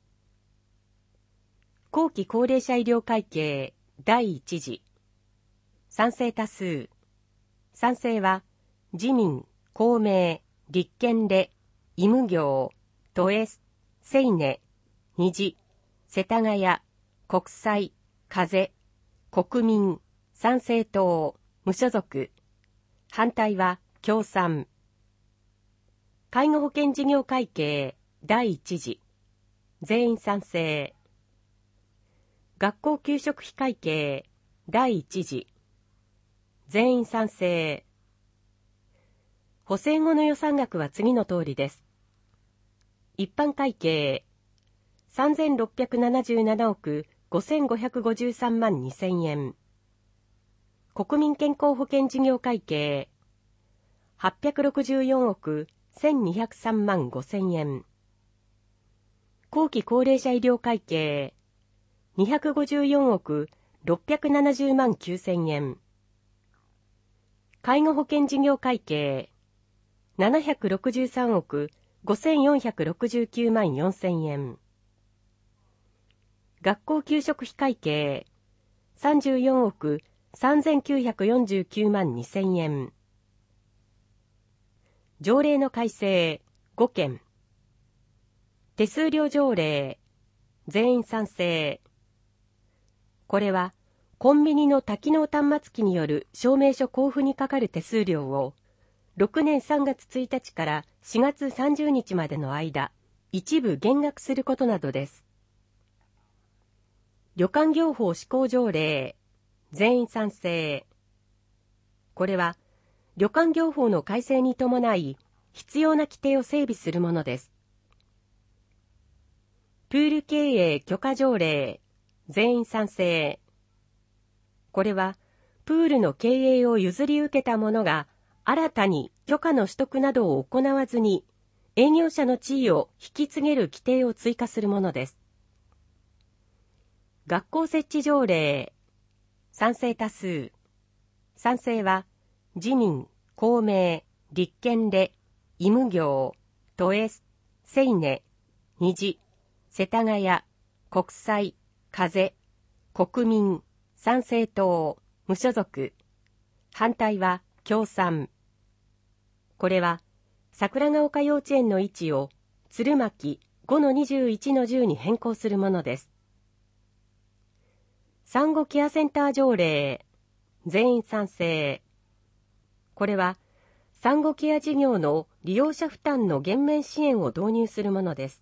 後期高齢者医療会計だいいち次、賛成多数。賛成は、自民、公明、立憲で、医務業、都営、青根、虹、世田谷、国際、風、国民、参政党、無所属。反対は、共産。介護保険事業会計だいいち次、全員賛成。学校給食費会計だいいち次、全員賛成。補正後の予算額は次の通りです。一般会計さんぜんろっぴゃくななじゅうななおくごせんごひゃくごじゅうさんまんにせんえん。国民健康保険事業会計はっぴゃくろくじゅうよんおくせんにひゃくさんまんごせんえん。後期高齢者医療会計にひゃくごじゅうよんおくろっぴゃくななじゅうまんきゅうせんえん。介護保険事業会計ななひゃくろくじゅうさんおくごせんよんひゃくろくじゅうきゅうまんよんせんえん。学校給食費会計さんじゅうよんおくさんぜんきゅうひゃくよんじゅうきゅうまんにせんえん。条例の改正ご件。手数料条例全員賛成。これはコンビニの多機能端末機による証明書交付にかかる手数料をろくねんさんがつついたちからしがつさんじゅうにちまでの間、一部減額することなどです。旅館業法施行条例、全員賛成。これは、旅館業法の改正に伴い、必要な規定を整備するものです。プール経営許可条例、全員賛成。これは、プールの経営を譲り受けた者が、新たに許可の取得などを行わずに、営業者の地位を引き継げる規定を追加するものです。学校設置条例、賛成多数。賛成は、自民、公明、立憲で、医務業、都営、青根、虹、世田谷、国際、風、国民、参政党、無所属。反対は、共産。これは、桜ヶ丘幼稚園の位置を鶴巻 ごのにじゅういちのじゅう に変更するものです。産後ケアセンター条例、全員賛成。これは、産後ケア事業の利用者負担の減免支援を導入するものです。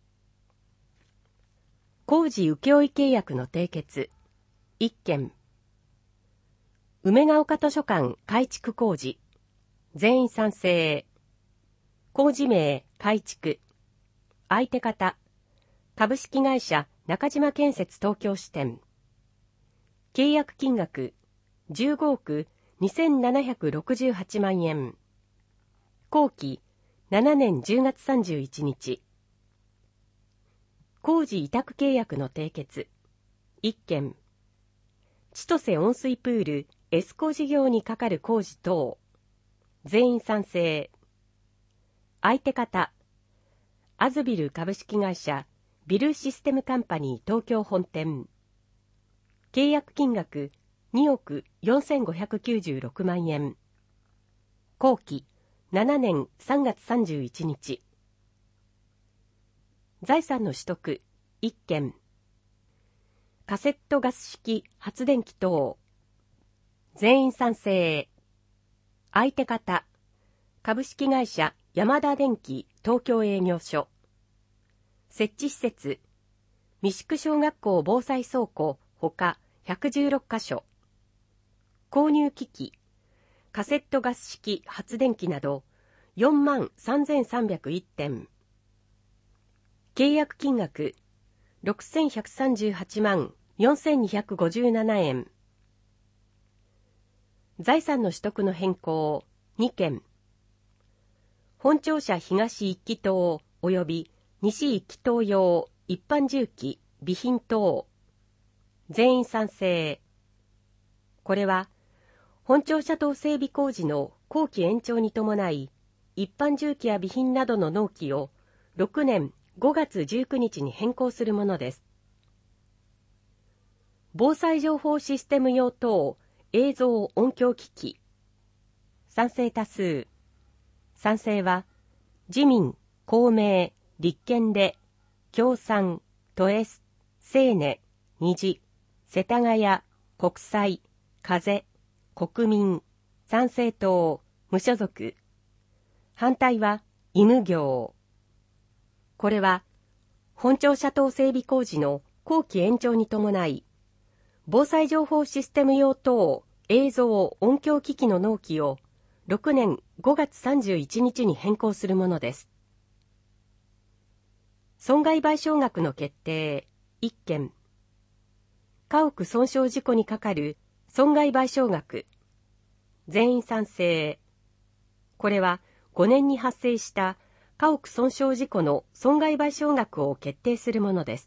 工事請負契約の締結、いっ件。梅ヶ丘図書館改築工事、全員賛成。工事名改築。相手方、株式会社中島建設東京支店。契約金額じゅうごおくにせんななひゃくろくじゅうはちまんえん。工期ななねんじゅうがつさんじゅういちにち。 工事委託契約の締結いっけん、千歳温水プールエスコ事業に係る工事等全員賛成。相手方、アズビル株式会社ビルシステムカンパニー東京本店。契約金額におくよんせんごひゃくきゅうじゅうろくまんえん。工期ななねんさんがつさんじゅういちにち。財産の取得いっけん。カセットガス式発電機等全員賛成。相手方、株式会社山田電機東京営業所。設置施設、三宿小学校防災倉庫ほかひゃくじゅうろっかしょ。購入機器、カセットガス式発電機などよんまんさんぜんさんびゃくいってん。契約金額ろくせんひゃくさんじゅうはちまんよんせんにひゃくごじゅうななえん。財産の取得の変更にけん。本庁舎東一気棟及び西一気棟用一般重機備品等全員賛成。これは本庁舎等整備工事の工期延長に伴い一般重機や備品などの納期をろくねんごがつじゅうくにちに変更するものです。防災情報システム用等映像音響機器賛成多数。賛成は自民、公明、立憲で共産、都 S、青年、虹、世田谷、国際、風、国民、参政党、無所属。反対は医務業。これは本庁舎等整備工事の工期延長に伴い防災情報システム用等映像音響機器の納期をろくねんごがつさんじゅういちにちに変更するものです。損害賠償額の決定いっけん。家屋損傷事故に係る損害賠償額全員賛成。これはごねんに発生した家屋損傷事故の損害賠償額を決定するものです。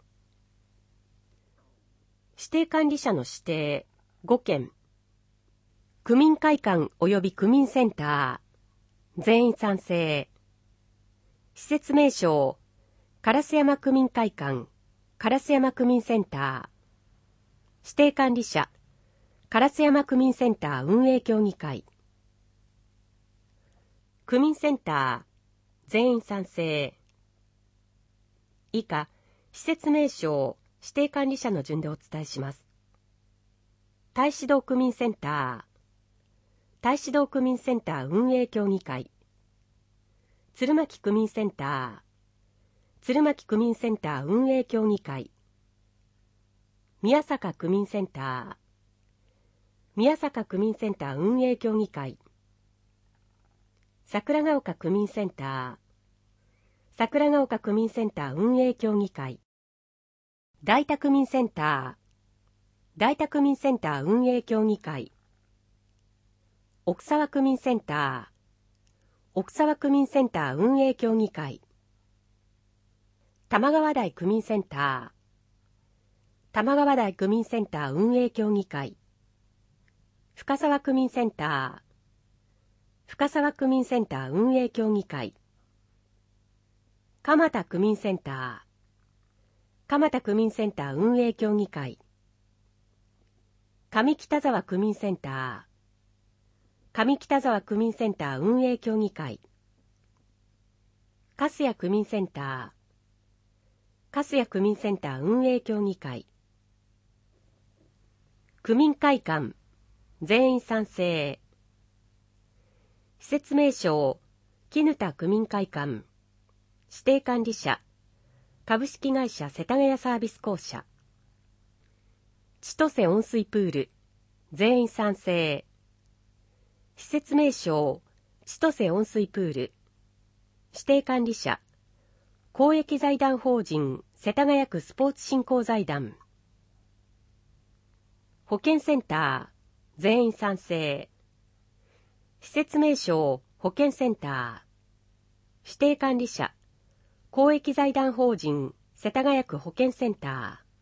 指定管理者の指定ごけん。区民会館及び区民センター全員賛成。施設名称烏山区民会館烏山区民センター。指定管理者烏山区民センター運営協議会。区民センター全員賛成。以下、施設名称、指定管理者の順でお伝えします。太子堂区民センター、太子堂区民センター運営協議会。鶴巻区民センター、鶴巻区民センター運営協議会。宮坂区民センター、宮坂区民センター運営協議会。桜ヶ丘区民センター、桜ヶ丘区民センター運営協議会。大田区民センター、大田区民センター運営協議会。奥沢区民センター、奥沢区民センター運営協議会。玉川台区民センター、玉川台区民センター運営協議会。深沢区民センター、深沢区民センター運営協議会。蒲田区民センター、蒲田区民センター運営協議会。上北沢区民センター、上北沢区民センター運営協議会。粕谷区民センター、粕谷区民センター運営協議会。区民会館全員賛成。施設名称絹田区民会館。指定管理者株式会社世田谷サービス公社。千歳温水プール全員賛成。施設名称千歳温水プール。指定管理者公益財団法人世田谷区スポーツ振興財団。保健センター全員賛成。施設名称保健センター。指定管理者公益財団法人世田谷区保健センター。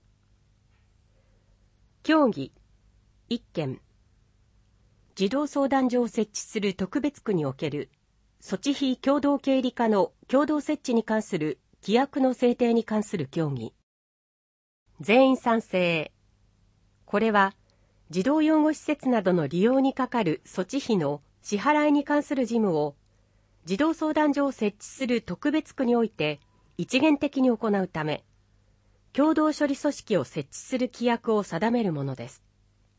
協議いっけん、児童相談所を設置する特別区における措置費共同経理課の共同設置に関する規約の制定に関する協議。全員賛成。これは児童養護施設などの利用にかかる措置費の支払いに関する事務を児童相談所を設置する特別区において一元的に行うため、共同処理組織を設置する規約を定めるものです。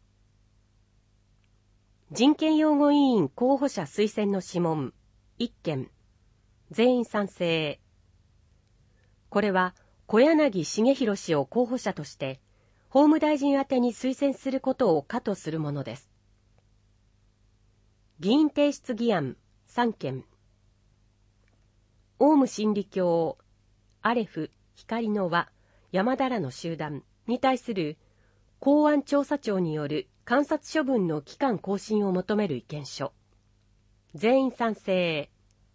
人権擁護委員候補者推薦の諮問いっけん、全員賛成。これは小柳重弘氏を候補者として法務大臣宛てに推薦することを可とするものです。議員提出議案さんけん。オウム真理教、アレフ、光の輪、山田らの集団に対する公安調査庁による監察処分の期間更新を求める意見書。全員賛成。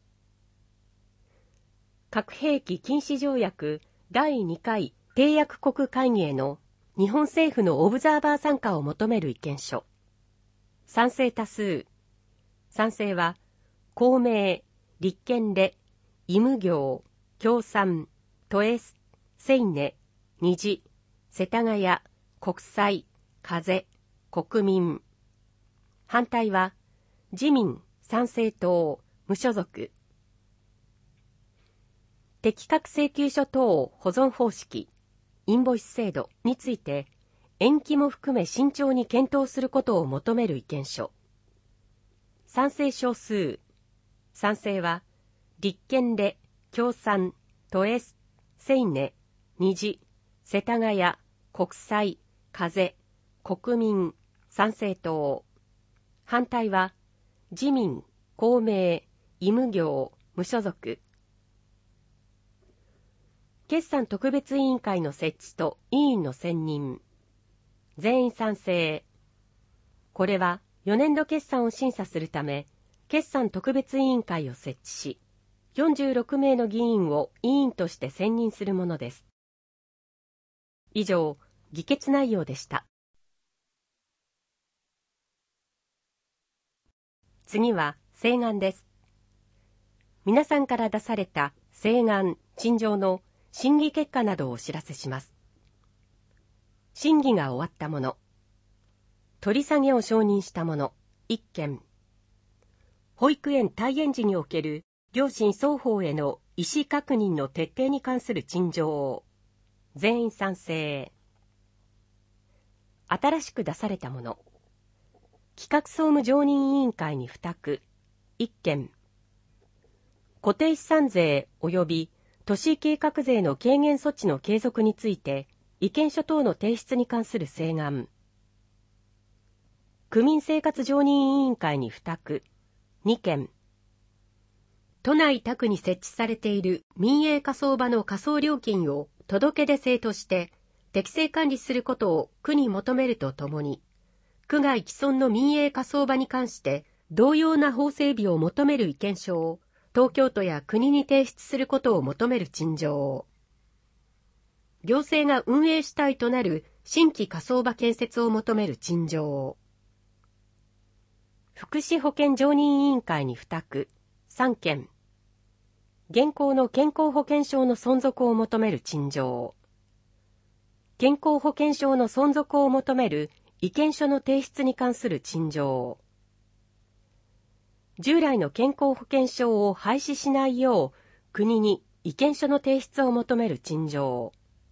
核兵器禁止条約だいにかい締約国会議への日本政府のオブザーバー参加を求める意見書。賛成多数。賛成は公明、立憲で、医務業、共産、都エス、セイネ、虹、世田谷、国際、風、国民。反対は自民、参政党、無所属。適格請求書等保存方式、インボイス制度について延期も含め慎重に検討することを求める意見書。賛成少数。賛成は立憲で、共産、都エス、セイネ、虹、世田谷、国際、風、国民、参政党。反対は自民、公明、医務業、無所属。決算特別委員会の設置と委員の選任。全員賛成。これはよねんど決算を審査するため、決算特別委員会を設置し、よんじゅうろくめいの議員を委員として選任するものです。以上、議決内容でした。次は請願です。皆さんから出された請願、陳情の審議結果などをお知らせします。審議が終わったもの。取り下げを承認したものいっけん。保育園退園時における両親双方への意思確認の徹底に関する陳情。全員賛成。新しく出されたもの。企画総務常任委員会に付託いっけん。固定資産税及び都市計画税の軽減措置の継続について意見書等の提出に関する請願。区民生活常任委員会に付託にけん。都内多区に設置されている民営火葬場の火葬料金を届け出制として適正管理することを区に求めるとともに、区外既存の民営火葬場に関して同様な法整備を求める意見書を東京都や国に提出することを求める陳情。行政が運営主体となる新規火葬場建設を求める陳情。福祉保健常任委員会に付託さんけん。現行の健康保険証の存続を求める陳情。健康保険証の存続を求める意見書の提出に関する陳情。従来の健康保険証を廃止しないよう国に意見書の提出を求める陳情。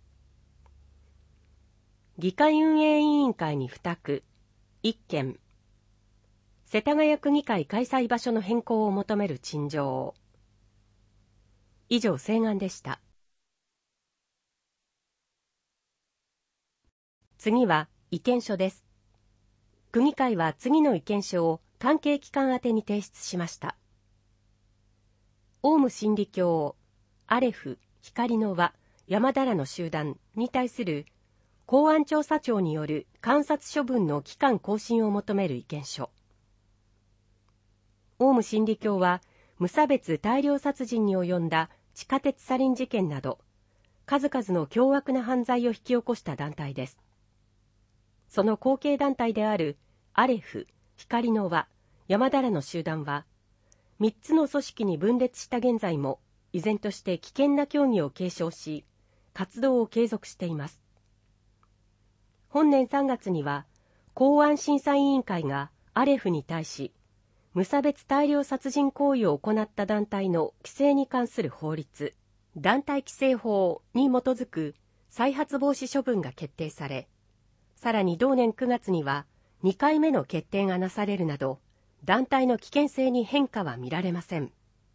議会運営委員会に付託いっけん。世田谷区議会開催場所の変更を求める陳情。以上、請願でした。次は意見書です。区議会は次の意見書を関係機関宛てに提出しました。オウム真理教、アレフ、光の輪、山田らの集団に対する公安調査庁による監察処分の期間更新を求める意見書。オウム真理教は無差別大量殺人に及んだ地下鉄サリン事件など数々の凶悪な犯罪を引き起こした団体です。その後継団体であるアレフ、光の輪、山田らの集団は、みっつの組織に分裂した現在も、依然として危険な教義を継承し、活動を継続しています。本年さんがつには、公安審査委員会がアレフに対し、無差別大量殺人行為を行った団体の規制に関する法律、団体規制法に基づく再発防止処分が決定され、さらに同年くがつにはにかいめの決定がなされるなど、団体の危険性に変化は見られません。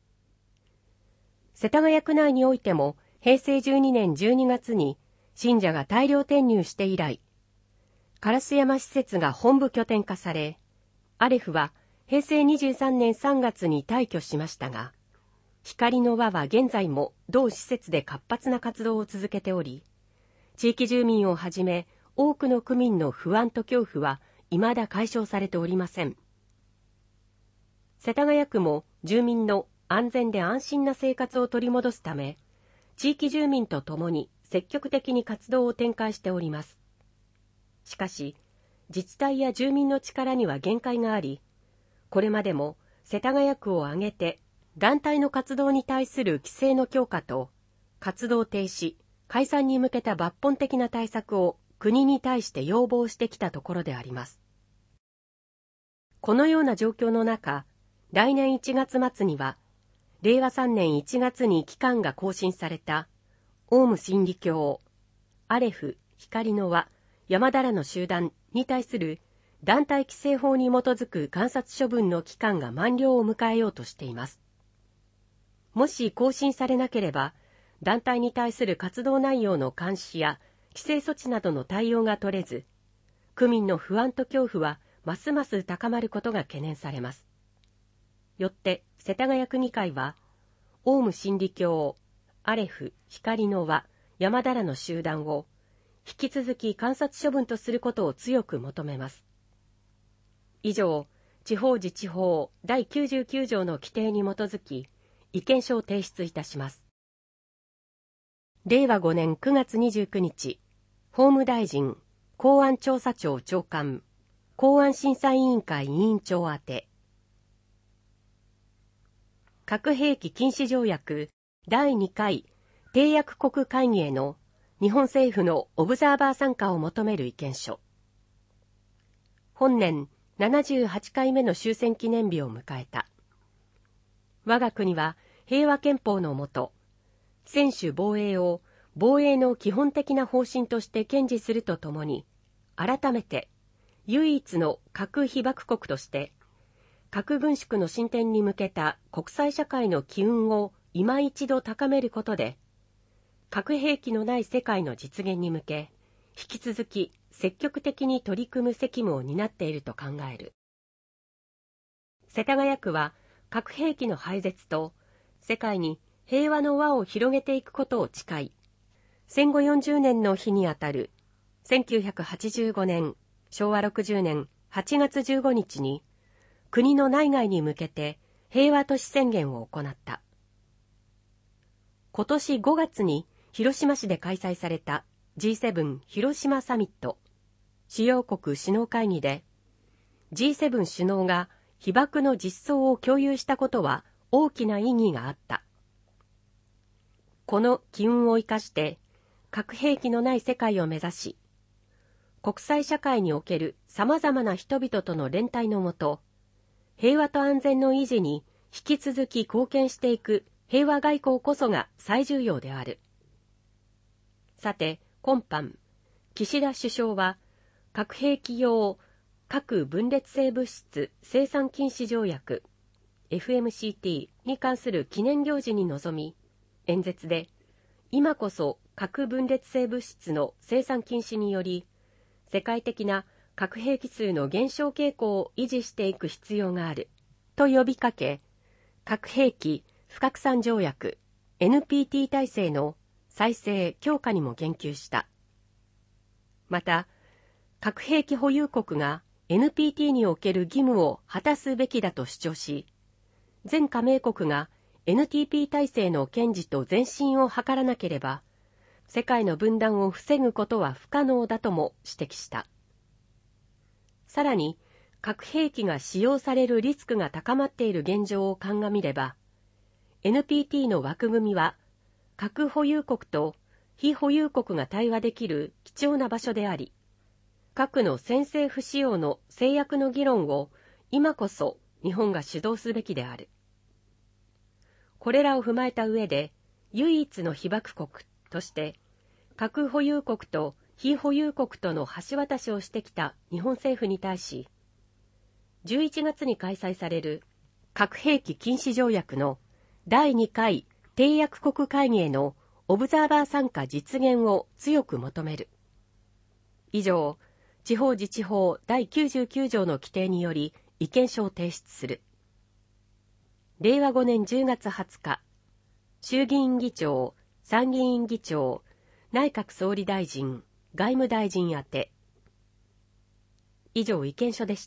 世田谷区内においても、へいせいじゅうにねんじゅうにがつに信者が大量転入して以来、烏山施設が本部拠点化され、アレフはへいせいにじゅうさんねんさんがつに退去しましたが、光の輪は現在も同施設で活発な活動を続けており、地域住民をはじめ多くの区民の不安と恐怖は未だ解消されておりません。世田谷区も住民の安全で安心な生活を取り戻すため、地域住民とともに積極的に活動を展開しております。しかし、自治体や住民の力には限界があり、これまでも世田谷区を挙げて団体の活動に対する規制の強化と、活動停止、解散に向けた抜本的な対策を国に対して要望してきたところであります。このような状況の中、来年いちがつまつには、れいわさんねんいちがつに期間が更新された、オウム真理教、アレフ、光の輪、山田らの集団に対する団体規制法に基づく観察処分の期間が満了を迎えようとしています。もし更新されなければ、団体に対する活動内容の監視や規制措置などの対応が取れず、区民の不安と恐怖はますます高まることが懸念されます。よって、世田谷区議会は、オウム真理教、アレフ、光の輪、山田らの集団を、引き続き観察処分とすることを強く求めます。以上、地方自治法だいきゅうじゅうきゅうじょうの規定に基づき、意見書を提出いたします。れいわごねんくがつにじゅうくにち、法務大臣、公安調査庁長官、公安審査委員会委員長宛て。核兵器禁止条約だいにかい締約国会議への日本政府のオブザーバー参加を求める意見書。本年ななじゅうはちかいめの終戦記念日を迎えた。我が国は平和憲法のもと、専守防衛を防衛の基本的な方針として堅持するとともに、改めて唯一の核被爆国として、核軍縮の進展に向けた国際社会の機運を今一度高めることで、核兵器のない世界の実現に向け、引き続き積極的に取り組む責務を担っていると考える。世田谷区は核兵器の廃絶と世界に平和の輪を広げていくことを誓い、戦後よんじゅうねんの日にあたるせんきゅうひゃくはちじゅうごねんしょうわろくじゅうねんはちがつじゅうごにちに国の内外に向けて平和都市宣言を行った。今年ごがつに広島市で開催された ジーセブン 広島サミット主要国首脳会議で ジーセブン 首脳が被爆の実相を共有したことは大きな意義があった。この機運を生かして核兵器のない世界を目指し、国際社会における様々な人々との連帯のもと、平和と安全の維持に引き続き貢献していく平和外交こそが最重要である。さて、今般、岸田首相は核兵器用核分裂性物質生産禁止条約 エフエムシーティー に関する記念行事に臨み、演説で今こそ核分裂性物質の生産禁止により世界的な核兵器数の減少傾向を維持していく必要があると呼びかけ、核兵器不拡散条約 エヌピーティー 体制の再生強化にも言及した。また、核兵器保有国が エヌピーティー における義務を果たすべきだと主張し、全加盟国が エヌティーピー 体制の堅持と前進を図らなければ、 世界の分断を防ぐことは不可能だとも指摘した。さらに、核兵器が使用されるリスクが高まっている現状を鑑みれば、エヌピーティー の枠組みは、核保有国と非保有国が対話できる貴重な場所であり、核の先制不使用の制約の議論を今こそ日本が主導すべきである。これらを踏まえた上で、唯一の被爆国として、核保有国と非保有国との橋渡しをしてきた日本政府に対し、じゅういちがつに開催される核兵器禁止条約のだいにかい締約国会議へのオブザーバー参加実現を強く求める。以上、地方自治法だいきゅうじゅうきゅう条の規定により意見書を提出する。れいわごねんじゅうがつはつか、衆議院議長、参議院議長、内閣総理大臣、外務大臣宛て。以上、意見書でした。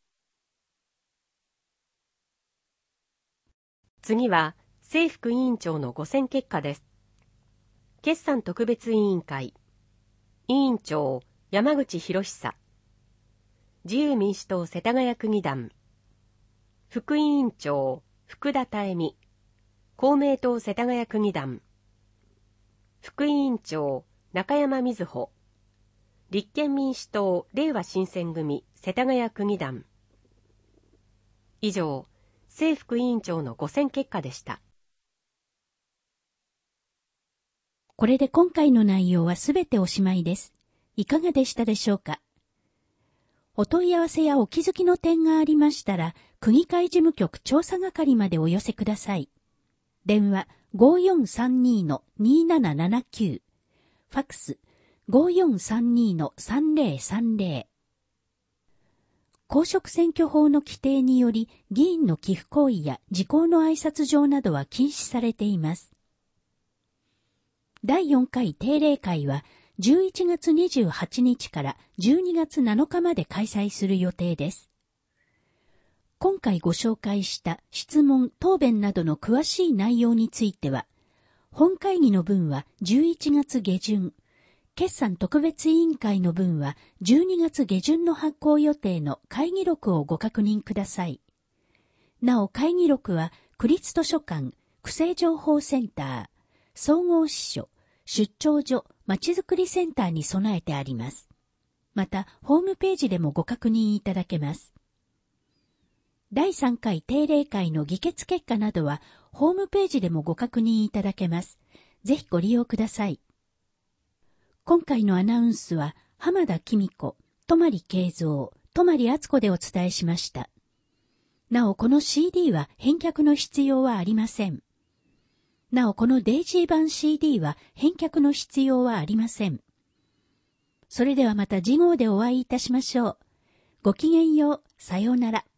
次は、政副委員長のご選結果です。決算特別委員会。委員長、山口博久。自由民主党世田谷区議団。副委員長、福田妙美。公明党世田谷区議団。副委員長、中山瑞穂。立憲民主党れいわ新選組世田谷区議団。以上、政副委員長のご選結果でした。 これで今回の内容はすべておしまいです。いかがでしたでしょうか。お問い合わせやお気づきの点がありましたら、区議会事務局調査係までお寄せください。電話 ごーよんさんにのにーななななきゅう、ファックス ごーよんさんにのさんぜろさんぜろ。公職選挙法の規定により、議員の寄付行為や時効の挨拶状などは禁止されています。だいよんかい定例会は、じゅういちがつにじゅうはちにちからじゅうにがつなのかまで開催する予定です。今回ご紹介した質問・答弁などの詳しい内容については、本会議の分はじゅういちがつげじゅん、決算特別委員会の分はじゅうにがつげじゅんの発行予定の会議録をご確認ください。なお会議録は、区立図書館、区政情報センター、総合支所、出張所、まちづくりセンターに備えてあります。また、ホームページでもご確認いただけます。だいさんかい定例会の議決結果などは、ホームページでもご確認いただけます。ぜひご利用ください。今回のアナウンスは、浜田紀美子、泊慶三、泊敦子でお伝えしました。なお、この シーディー は返却の必要はありません。なお、このデイジー版 シーディー は返却の必要はありません。それではまた次号でお会いいたしましょう。ごきげんよう、さようなら。